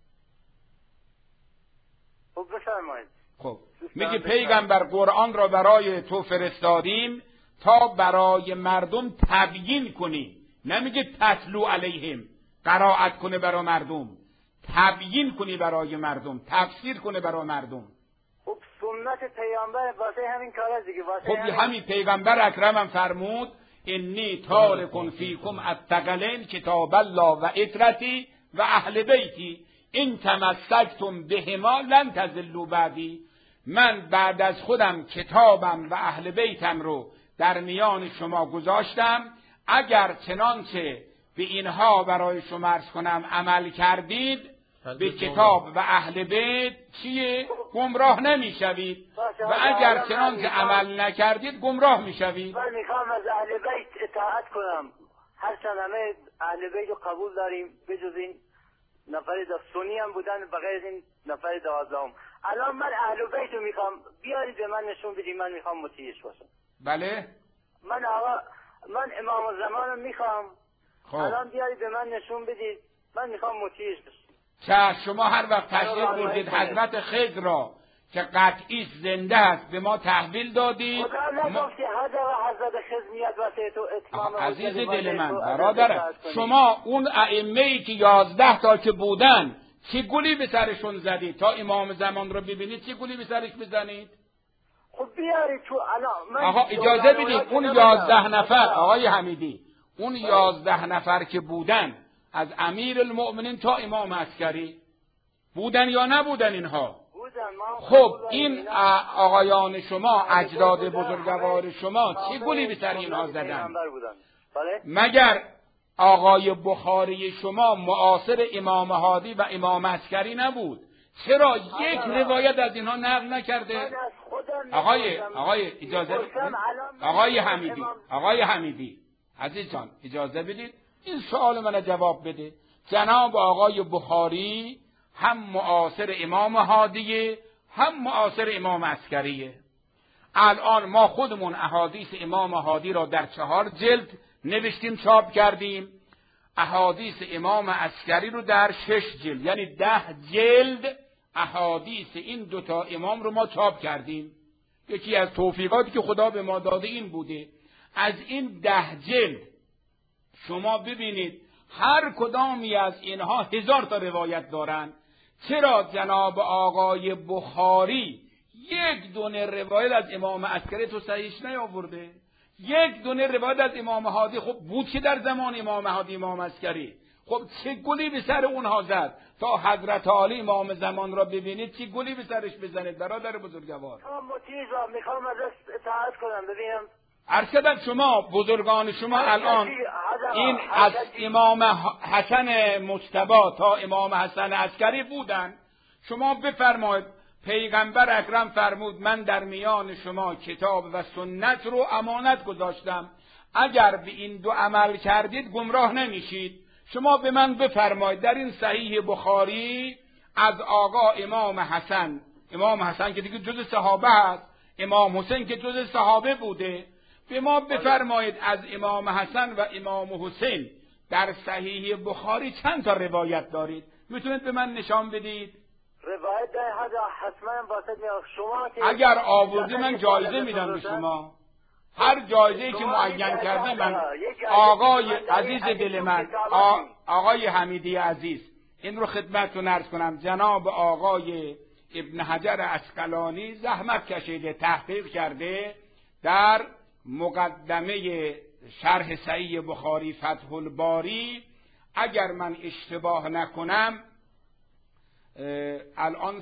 [SPEAKER 6] خب بفرمایید.
[SPEAKER 3] خب میگه پیغمبر قرآن را برای تو فرستادیم تا برای مردم تبیین کنی، نمیگه تتلو علیهم قرائت کنه برای مردم، تبیین کنی برای مردم، تفسیر کنه برای مردم.
[SPEAKER 6] خب سنت پیامبر واسه همین کار دیگه. واسه
[SPEAKER 3] خب همین پیغمبر اکرمم فرمود انی تارکن فیکم الثقلین کتاب الله و عترتی و اهل بیتی این تمسکتم بهما لن تضلوا بعدی. من بعد از خودم کتابم و اهل بیتم رو در میان شما گذاشتم، اگر چنانچه به اینها برای شما عرض کنم عمل کردید به کتاب و اهل بیت چیه؟ گمراه نمیشوید و اگر چنانچه عمل نکردید گمراه میشوید.
[SPEAKER 6] من میخوام از اهل بیت اطاعت کنم، هرچند همه اهل بیت رو قبول داریم بجز این نفر سنی هم بودن بغیر این نفر 12. الان من اهل بیت رو میخوام بیارید به من نشون بدید، من میخوام مطیعش باشم.
[SPEAKER 3] بله
[SPEAKER 6] من امام الزمان رو میخوام. الان بیارید به من نشون بدید، من میخوام مطیعش باشم.
[SPEAKER 3] که شما هر وقت تشریف بردید حضرت خضر را که قطعی زنده است به ما تحویل دادید. عزیز دل من برادرم، شما اون ائمه‌ای که 11 تا که بودن چی گلی به سرشون زدید؟ تا امام زمان رو ببینید چی گلی به سرش بزنید؟
[SPEAKER 6] خب بیارید تو
[SPEAKER 3] آقا اجازه بدید. اون 11 نفر آقای حمیدی، اون 11 نفر که بودن از امیر المؤمنین تا امام عسکری بودن یا نبودن اینها؟ خب این آقایان شما، اجداد بزرگوار شما چه گلی به سر اینها زدن؟ مگر آقای بخاری شما معاصر امام هادی و امام عسکری نبود؟ چرا یک روایت از اینها نقل نکرده؟ آقای اجازه آقای حمیدی عزیز جان اجازه بدید این سوال من جواب بده. جناب آقای بخاری هم معاصر امام هادیه هم معاصر امام عسکریه. الان ما خودمون احادیث امام هادی را در 4 جلد نوشتیم چاپ کردیم، احادیث امام عسکری رو در 6 جلد، یعنی 10 جلد احادیث این دوتا امام رو ما چاپ کردیم. یکی از توفیقاتی که خدا به ما داده این بوده. از این 10 جلد شما ببینید هر کدامی از اینها 1000 تا روایت دارن. چرا جناب آقای بخاری یک دونه روایت از امام عسکری تو صحیحش نیاورده؟ یک دونه روایت از امام هادی خب بود که در زمان امام هادی امام عسکری، خب چه گلی به سر اونها زد؟ تا حضرت عالی امام زمان را ببینید چه گلی به سرش بزنید برادر بزرگوار.
[SPEAKER 6] میخوام ازش اطاعت کنم. ببینم
[SPEAKER 3] ارشدت شما بزرگان شما الان این از امام حسن مجتبی تا امام حسن عسکری بودن. شما بفرمایید پیغمبر اکرم فرمود من در میان شما کتاب و سنت رو امانت گذاشتم، اگر به این دو عمل کردید گمراه نمیشید. شما به من بفرمایید در این صحیح بخاری از آقا امام حسن که دیگه جز صحابه هست، امام حسین که جز صحابه بوده، به ما بفرمایید از امام حسن و امام حسین در صحیح بخاری چند تا روایت دارید؟ میتونید به من نشان بدید؟
[SPEAKER 6] روایت در حتما واسه شما که
[SPEAKER 3] اگر آوردی من جایزه میدم به شما. هر جایزه‌ای که معین کردی من. آقای عزیز دل من، آقای حمیدی عزیز، این رو خدمتتون عرض کنم. جناب آقای ابن حجر عسقلانی زحمت کشیده، تحقیق کرده، در مقدمه شرح صحیح بخاری فتح الباری، اگر من اشتباه نکنم الان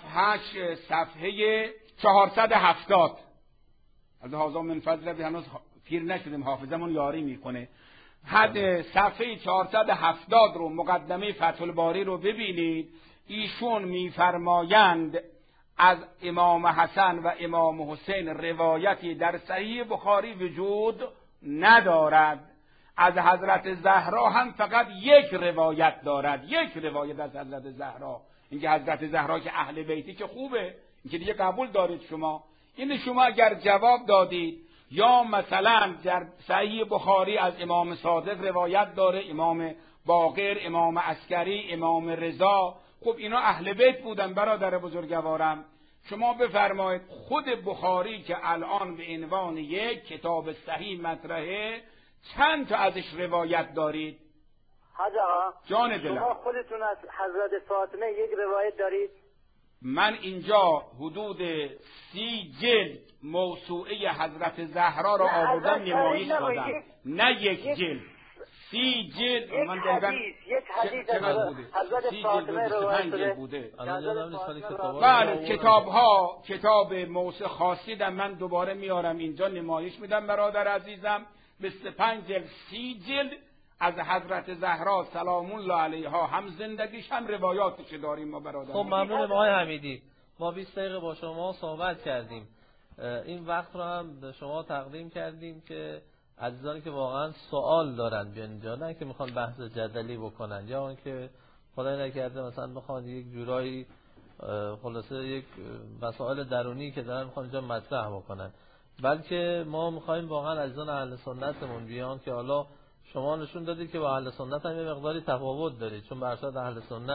[SPEAKER 3] صفحه 470 از هازا من فضل به هنوز پیر نشدیم، حافظمون یاری میکنه. حد صفحه 470 رو مقدمه فتح الباری رو ببینید. ایشون میفرمایند از امام حسن و امام حسین روایتی در صحیح بخاری وجود ندارد. از حضرت زهرا هم فقط یک روایت دارد، یک روایت از حضرت زهرا. اینکه حضرت زهرا که اهل بیتی که خوبه، اینکه دیگه قبول دارید شما. این شما اگر جواب دادید یا مثلا در صحیح بخاری از امام صادق روایت داره، امام باقر، امام عسکری، امام رضا، خب اینا اهل بیت بودن برادر بزرگوارم. شما بفرمایید خود بخاری که الان به عنوان یک کتاب صحیح مطرحه چند تا ازش روایت دارید؟ جان دلم،
[SPEAKER 6] شما خودتون از حضرت فاطمه یک روایت دارید؟
[SPEAKER 3] من اینجا حدود 30 جلد موسوعه حضرت زهرا را آوردم نمایش دادم، نه یک جلد، 30 جلد. من دقیقاً
[SPEAKER 6] یک حدیث از حضرت فاطمه روایت
[SPEAKER 3] بوده.
[SPEAKER 2] بله
[SPEAKER 3] کتاب موسوعه خاصی من دوباره میارم اینجا نمایش میدم برادر عزیزم. 25 جلد 30 جلد از حضرت زهرا سلام الله علیها، هم زندگیش هم روایاتش داریم ما برادر.
[SPEAKER 2] خب ممنونم آقای حمیدی. ما 20 دقیقه با شما صحبت کردیم، این وقت رو هم به شما تقدیم کردیم که عزیزانی که واقعا سوال دارن بیان اینجا، نه که میخوان بحث جدلی بکنن یا اون که خدای نکرده مثلا میخوان یک جورایی خلاصه یک مسائل درونی که دارن میخوان اینجا مطرح بکنن، بلکه ما میخوایم واقعا عزیزان اهل سنتمون بیان که حالا شما نشون دادید که با اهل سنت هم یه مقداری تفاوت دارید، چون به ارشاد اهل سنت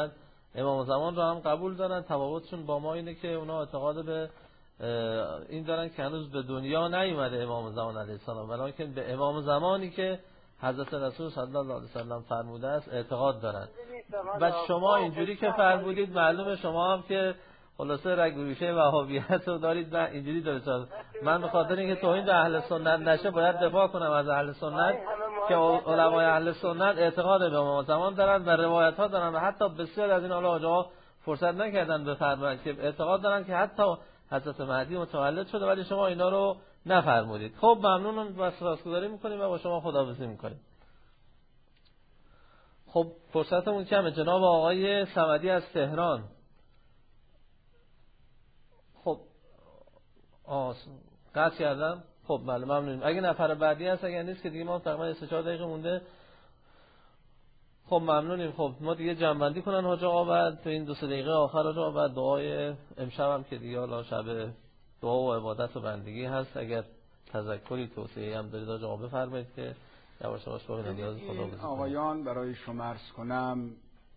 [SPEAKER 2] امام زمان رو هم قبول دارن. تفاوتشون با ما اینه که اونا اعتقاد به این دارن که هنوز به دنیا نیومده امام زمان علیه السلام، ولیکن به امام زمانی که حضرت رسول صلی الله علیه وسلم فرموده است اعتقاد دارن. و شما اینجوری که فرمودید معلومه شما هم که خلاصه رگوریشه وهابیت رو دارید و اینجوری دارید. من به خاطر اینکه توهین به اهل سنت نشه باید دفاع کنم از اهل سنت که علمای اهل سنت اعتقاد به امام زمان دارن و روایت ها دارن و حتی بسیار از این آقاها فرصت نکردن بفرمایند که اعتقاد دارن که حتی حضرت مهدی متولد شده، ولی شما اینا رو نفرمودید. خب ممنونم و سپاسگزاری میکنیم و با شما خداحافظی میکنیم. خب فرصتمون کمه. جناب آقای صمدی از تهران. خب قطع کردم. خب بله ممنونیم. اگه نفر بعدی هست، اگه نیست که دیگه ما تقریبا 3-4 دقیقه مونده. خب ممنونیم. خب ما دیگه جمع‌بندی کنن حاج آقا بعد تو این 2-3 دقیقه آخر حاج آقا، بعد دعای امشب هم که دیگه حالا شب دعا و عبادت و بندگی هست. اگر تذکری توصیه‌ای هم دارید حاج آقا بفرمایید که یواش یواش به نیاز خدا برسیم.
[SPEAKER 3] آقایان برای شما عرض کنم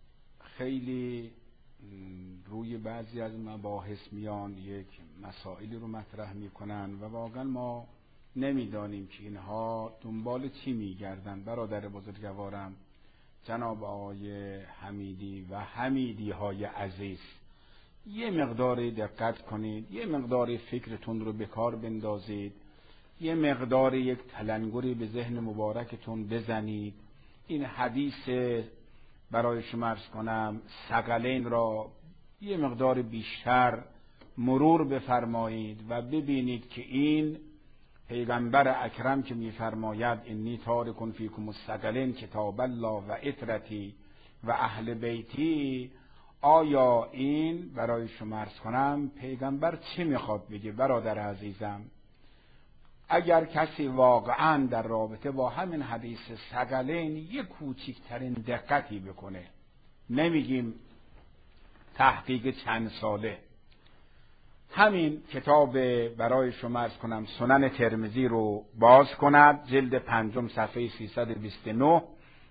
[SPEAKER 3] خیلی روی بعضی از مباحث میان یک مسائلی رو مطرح میکنن و واقعا ما نمیدانیم که اینها دنبال چی میگردن. برادر بزرگوارم جناب آقای حمیدی و حمیدی های عزیز، یه مقدار دقت کنید، یه مقدار فکرتون رو به کار بندازید، یه مقدار یک تلنگری به ذهن مبارکتون بزنید. این حدیث برای شما عرض کنم ثقلین را یه مقدار بیشتر مرور بفرمایید و ببینید که این پیغمبر اکرم که میفرماید انی تارک فیکم الثقلین کتاب الله و عترتی و اهل بیتی، آیا این برای شما عرض کنم پیغمبر چی میخواد بگه؟ برادر عزیزم، اگر کسی واقعا در رابطه با همین حدیث ثقلین یک کوچکترین دقتی بکنه، نمیگیم تحقیق چند ساله، همین کتاب برای شما عرض کنم سنن ترمذی رو باز کند، جلد 5 صفحه 329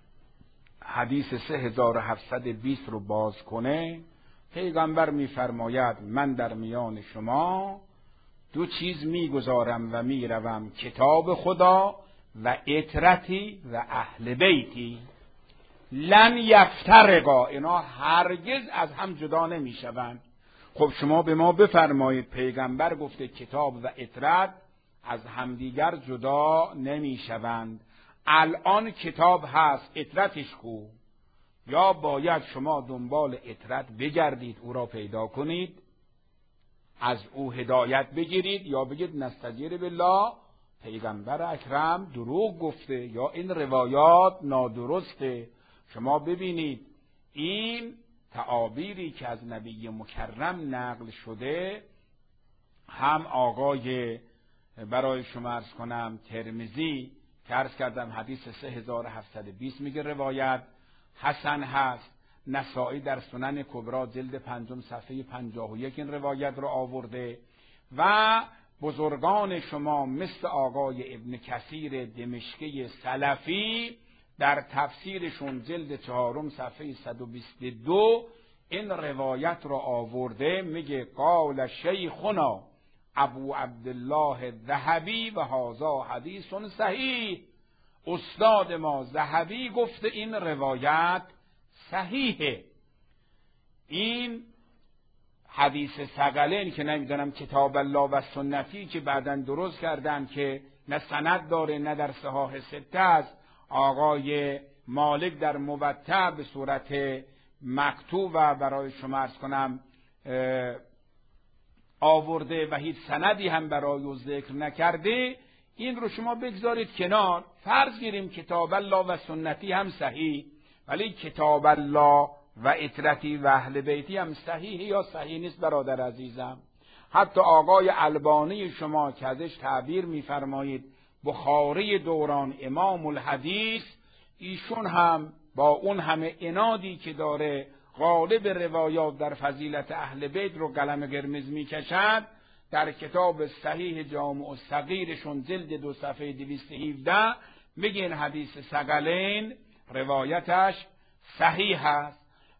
[SPEAKER 3] حدیث 3720 رو باز کنه، پیغمبر میفرماید من در میان شما 2 چیز میگذارم و میروم، کتاب خدا و عترتی و اهل بیتی لن یفترقا، اینا هرگز از هم جدا نمیشوند. خب شما به ما بفرمایید پیغمبر گفته کتاب و عترت از همدیگر جدا نمیشوند. الان کتاب هست، عترتش کو؟ یا باید شما دنبال عترت بگردید، او را پیدا کنید، از او هدایت بگیرید، یا بگید نستجیر بالله پیغمبر اکرم دروغ گفته یا این روایات نادرسته. شما ببینید این تعابیری که از نبی مکرم نقل شده، هم آقای برای شما عرض کنم ترمذی که عرض کردم حدیث 3720 میگه روایت حسن هست، نسائی در سنن کبرا جلد 5 صفحه 51 این روایت رو آورده و بزرگان شما مثل آقای ابن کثیر دمشقی سلفی در تفسیرشون جلد 4 صفحه 122 این روایت رو آورده، میگه قال شیخنا ابو عبدالله الذهبی و هذا حدیث صحیح، استاد ما ذهبی گفته این روایت صحیحه. این حدیث ثقلین که نمیدونم کتاب الله و سنتی که بعداً درست کردن که نه سند داره نه در صحاح 6 است، آقای مالک در موطأ به صورت مکتوب و برای شما عرض کنم آورده و هیچ سندی هم برای او ذکر نکرده، این رو شما بگذارید کنار. فرض گیریم کتاب الله و سنتی هم صحیح، ولی کتاب الله و عترتی و اهل بیتی هم صحیح یا صحیح نیست برادر عزیزم. حتی آقای البانی شما که ازش تعبیر میفرمایید بخاری دوران امام الحدیث، ایشون هم با اون همه عنادی که داره غالب روایات در فضیلت اهل بیت رو قلم قرمز میکشد، در کتاب صحیح جامع الصغیرشون جلد 2 صفحه 217 میگه این حدیث ثقلین روایتش صحیح است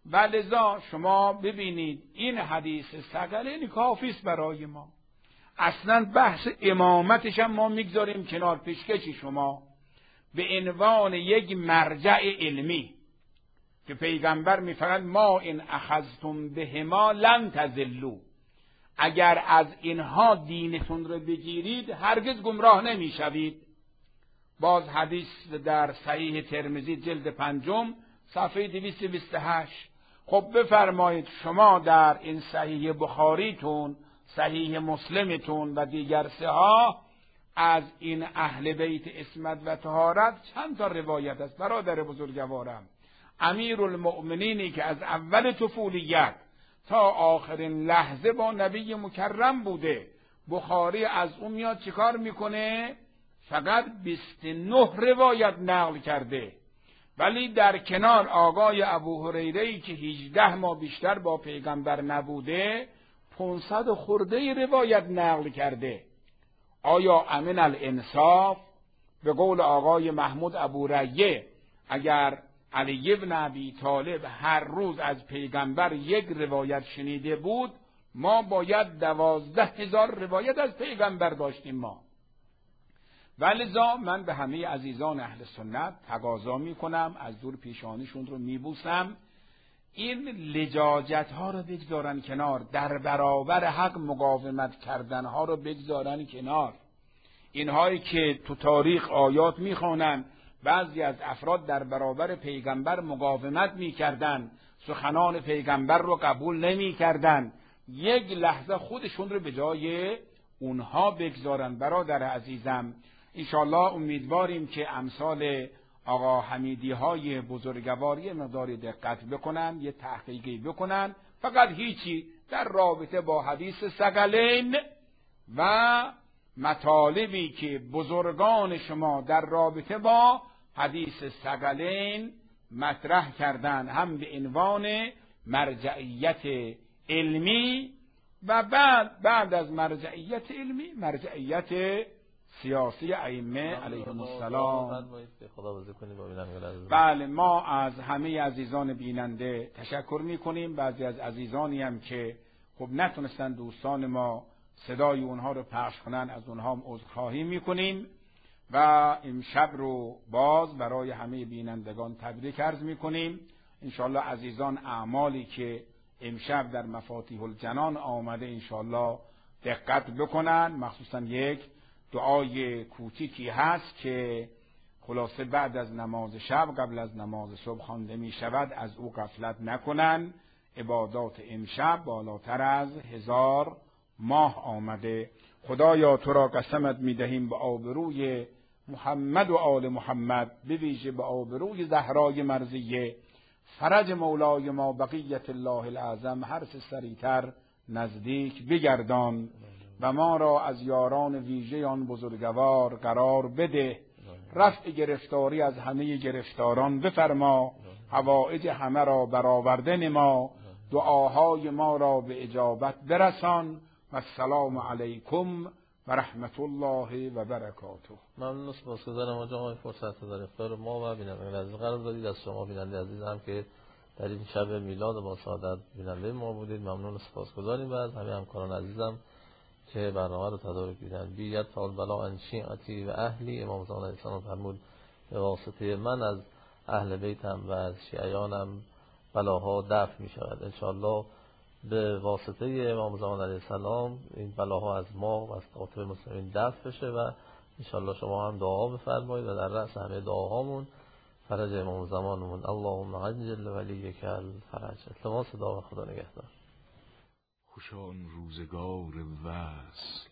[SPEAKER 3] و لذا شما ببینید این حدیث ثقلین کافی است برای ما. اصلا بحث امامتش هم ما میگذاریم کنار. پیشکش شما به عنوان یک مرجع علمی که پیغمبر میفرماید ما این اخذتم بهما لن تضلوا، اگر از اینها دینتون رو بگیرید هرگز گمراه نمیشوید. باز حدیث در صحیح ترمذی جلد 5 صفحه 228. خب بفرمایید شما در این صحیح بخاریتون، صحیح مسلمتون و دیگر صحاح از این اهل بیت عصمت و طهارت چند تا روایت است برادر بزرگوارم. امیرالمؤمنینی که از اول طفولیت تا آخرین لحظه با نبی مکرم بوده، بخاری از اون میاد چیکار میکنه؟ فقط 29 روایت نقل کرده، ولی در کنار آقای ابو هریره‌ای که 18 ماه بیشتر با پیغمبر نبوده 500 خورده روایت نقل کرده. آیا امن الانصاف به قول آقای محمود ابو ریه اگر علی ابن ابی طالب هر روز از پیغمبر یک روایت شنیده بود، ما باید 12,000 روایت از پیغمبر داشتیم ما. ولذا من به همه عزیزان اهل سنت تقاضا میکنم، از دور پیشانیشون رو میبوسم، این لجاجت ها رو بگذارن کنار، در برابر حق مقاومت کردن ها رو بگذارن کنار. اینهایی که تو تاریخ آیات میخوانن بعضی از افراد در برابر پیغمبر مقاومت میکردن، سخنان پیغمبر رو قبول نمیکردن، یک لحظه خودشون رو به جای اونها بگذارن. برادر عزیزم انشالله امیدواریم که امثال آقا حمیدی های بزرگواری مقداری دقت بکنن، یه تحقیقی بکنن، فقط هیچی در رابطه با حدیث ثقلین و مطالبی که بزرگان شما در رابطه با حدیث ثقلین مطرح کردن، هم به عنوان مرجعیت علمی و بعد از مرجعیت علمی مرجعیت سیاسی ائمه علیهم السلام. بله، ما از همه عزیزان بیننده تشکر میکنیم. بعضی از عزیزانی هم که خب نتونستن دوستان ما صدای اونها رو پخش کنن، از اونها هم عذرخواهی میکنیم و امشب رو باز برای همه بینندگان تبریک عرض میکنیم. انشالله عزیزان اعمالی که امشب در مفاتیح الجنان آمده انشالله دقت بکنن، مخصوصا یک دعای کوچیکی هست که خلاصه بعد از نماز شب قبل از نماز صبح خوانده می شود، از او غفلت نکنن. عبادات امشب بالاتر از 1000 ماه آمده. خدایا تو را قسمت می دهیم به آبروی محمد و آل محمد، به ویژه به آبروی زهرای مرضیه، فرج مولای ما بقیت الله الاعظم هر چه سریعتر نزدیک بگردان و ما را از یاران ویژه آن بزرگوار قرار بده. رفع گرفتاری از همه گرفتاران بفرما، حوائج همه را برآورده نما، دعاهای ما را به اجابت برسان. و السلام علیکم و رحمت الله و برکاته.
[SPEAKER 2] ممنون و سپاسگزارم آقای فرصت در اختیار ما و بینندگان عزیز قرار دادید. از شما بیننده عزیزم که در این شب میلاد با سعادت بیننده ما بودید ممنون و سپاسگزاریم. و از همه همکاران عزیزم که برنامه رو تدارک دیدن. بیت فال بلا ان شیعتی و اهلی، امام زمان علیه السلام فرمود به واسطه من از اهل بیتم و از شیعیانم بلاها دفع می شود. انشاءالله به واسطه امام زمان علیه السلام این بلاها از ما و از قاطب مسلمین دفع بشه و انشاءالله شما هم دعا بفرمایید و در رأس همه دعاهامون فرج امام زمانمون اللهم عجل ولیک الفرج. التماس دعا و خدا نگهدار.
[SPEAKER 7] خوشان روزگار وصل،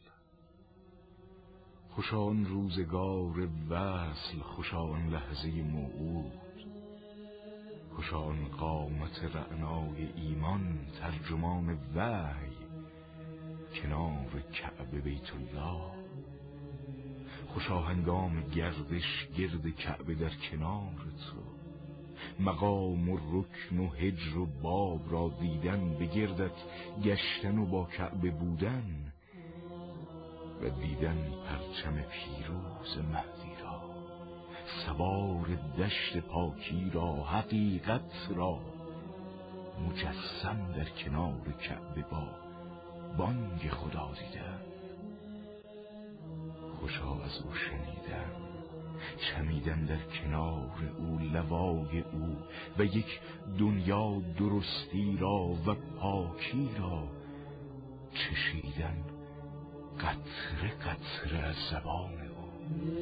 [SPEAKER 7] خوشان روزگار وصل، خوشان لحظه موعود، خوشان قامت رعنای ایمان، ترجمان وحی کنار کعبه بیت الله، خوشا هنگام گردش گرد کعبه در کنار تو، مقام و رکن و هجر و باب را دیدن، به گردت گشتن و با کعبه بودن و دیدن پرچم پیروز مهدی را، سوار دشت پاکی را، حقیقت را، مجسم در کنار کعبه با بانگ خدا دیدم. خوشا از او شنیدم، چمیدم در کنار او، لوای او و یک دنیا درستی را و پاکی را چشیدم قطره قطره از زبان او.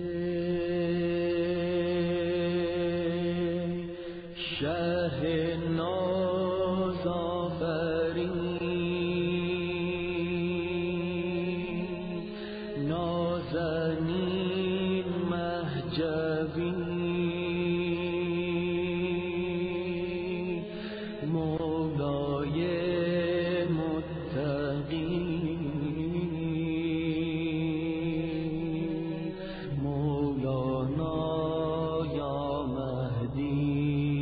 [SPEAKER 1] شهر ناز آفرین، نازنین مهجوی، مولای متقی، مولانا یا مهدی.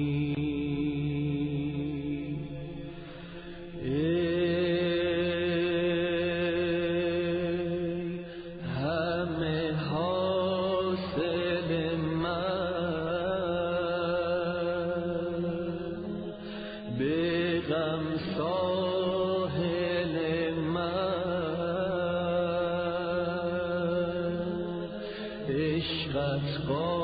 [SPEAKER 1] همه حاصل من به غم ساحل من، عشقت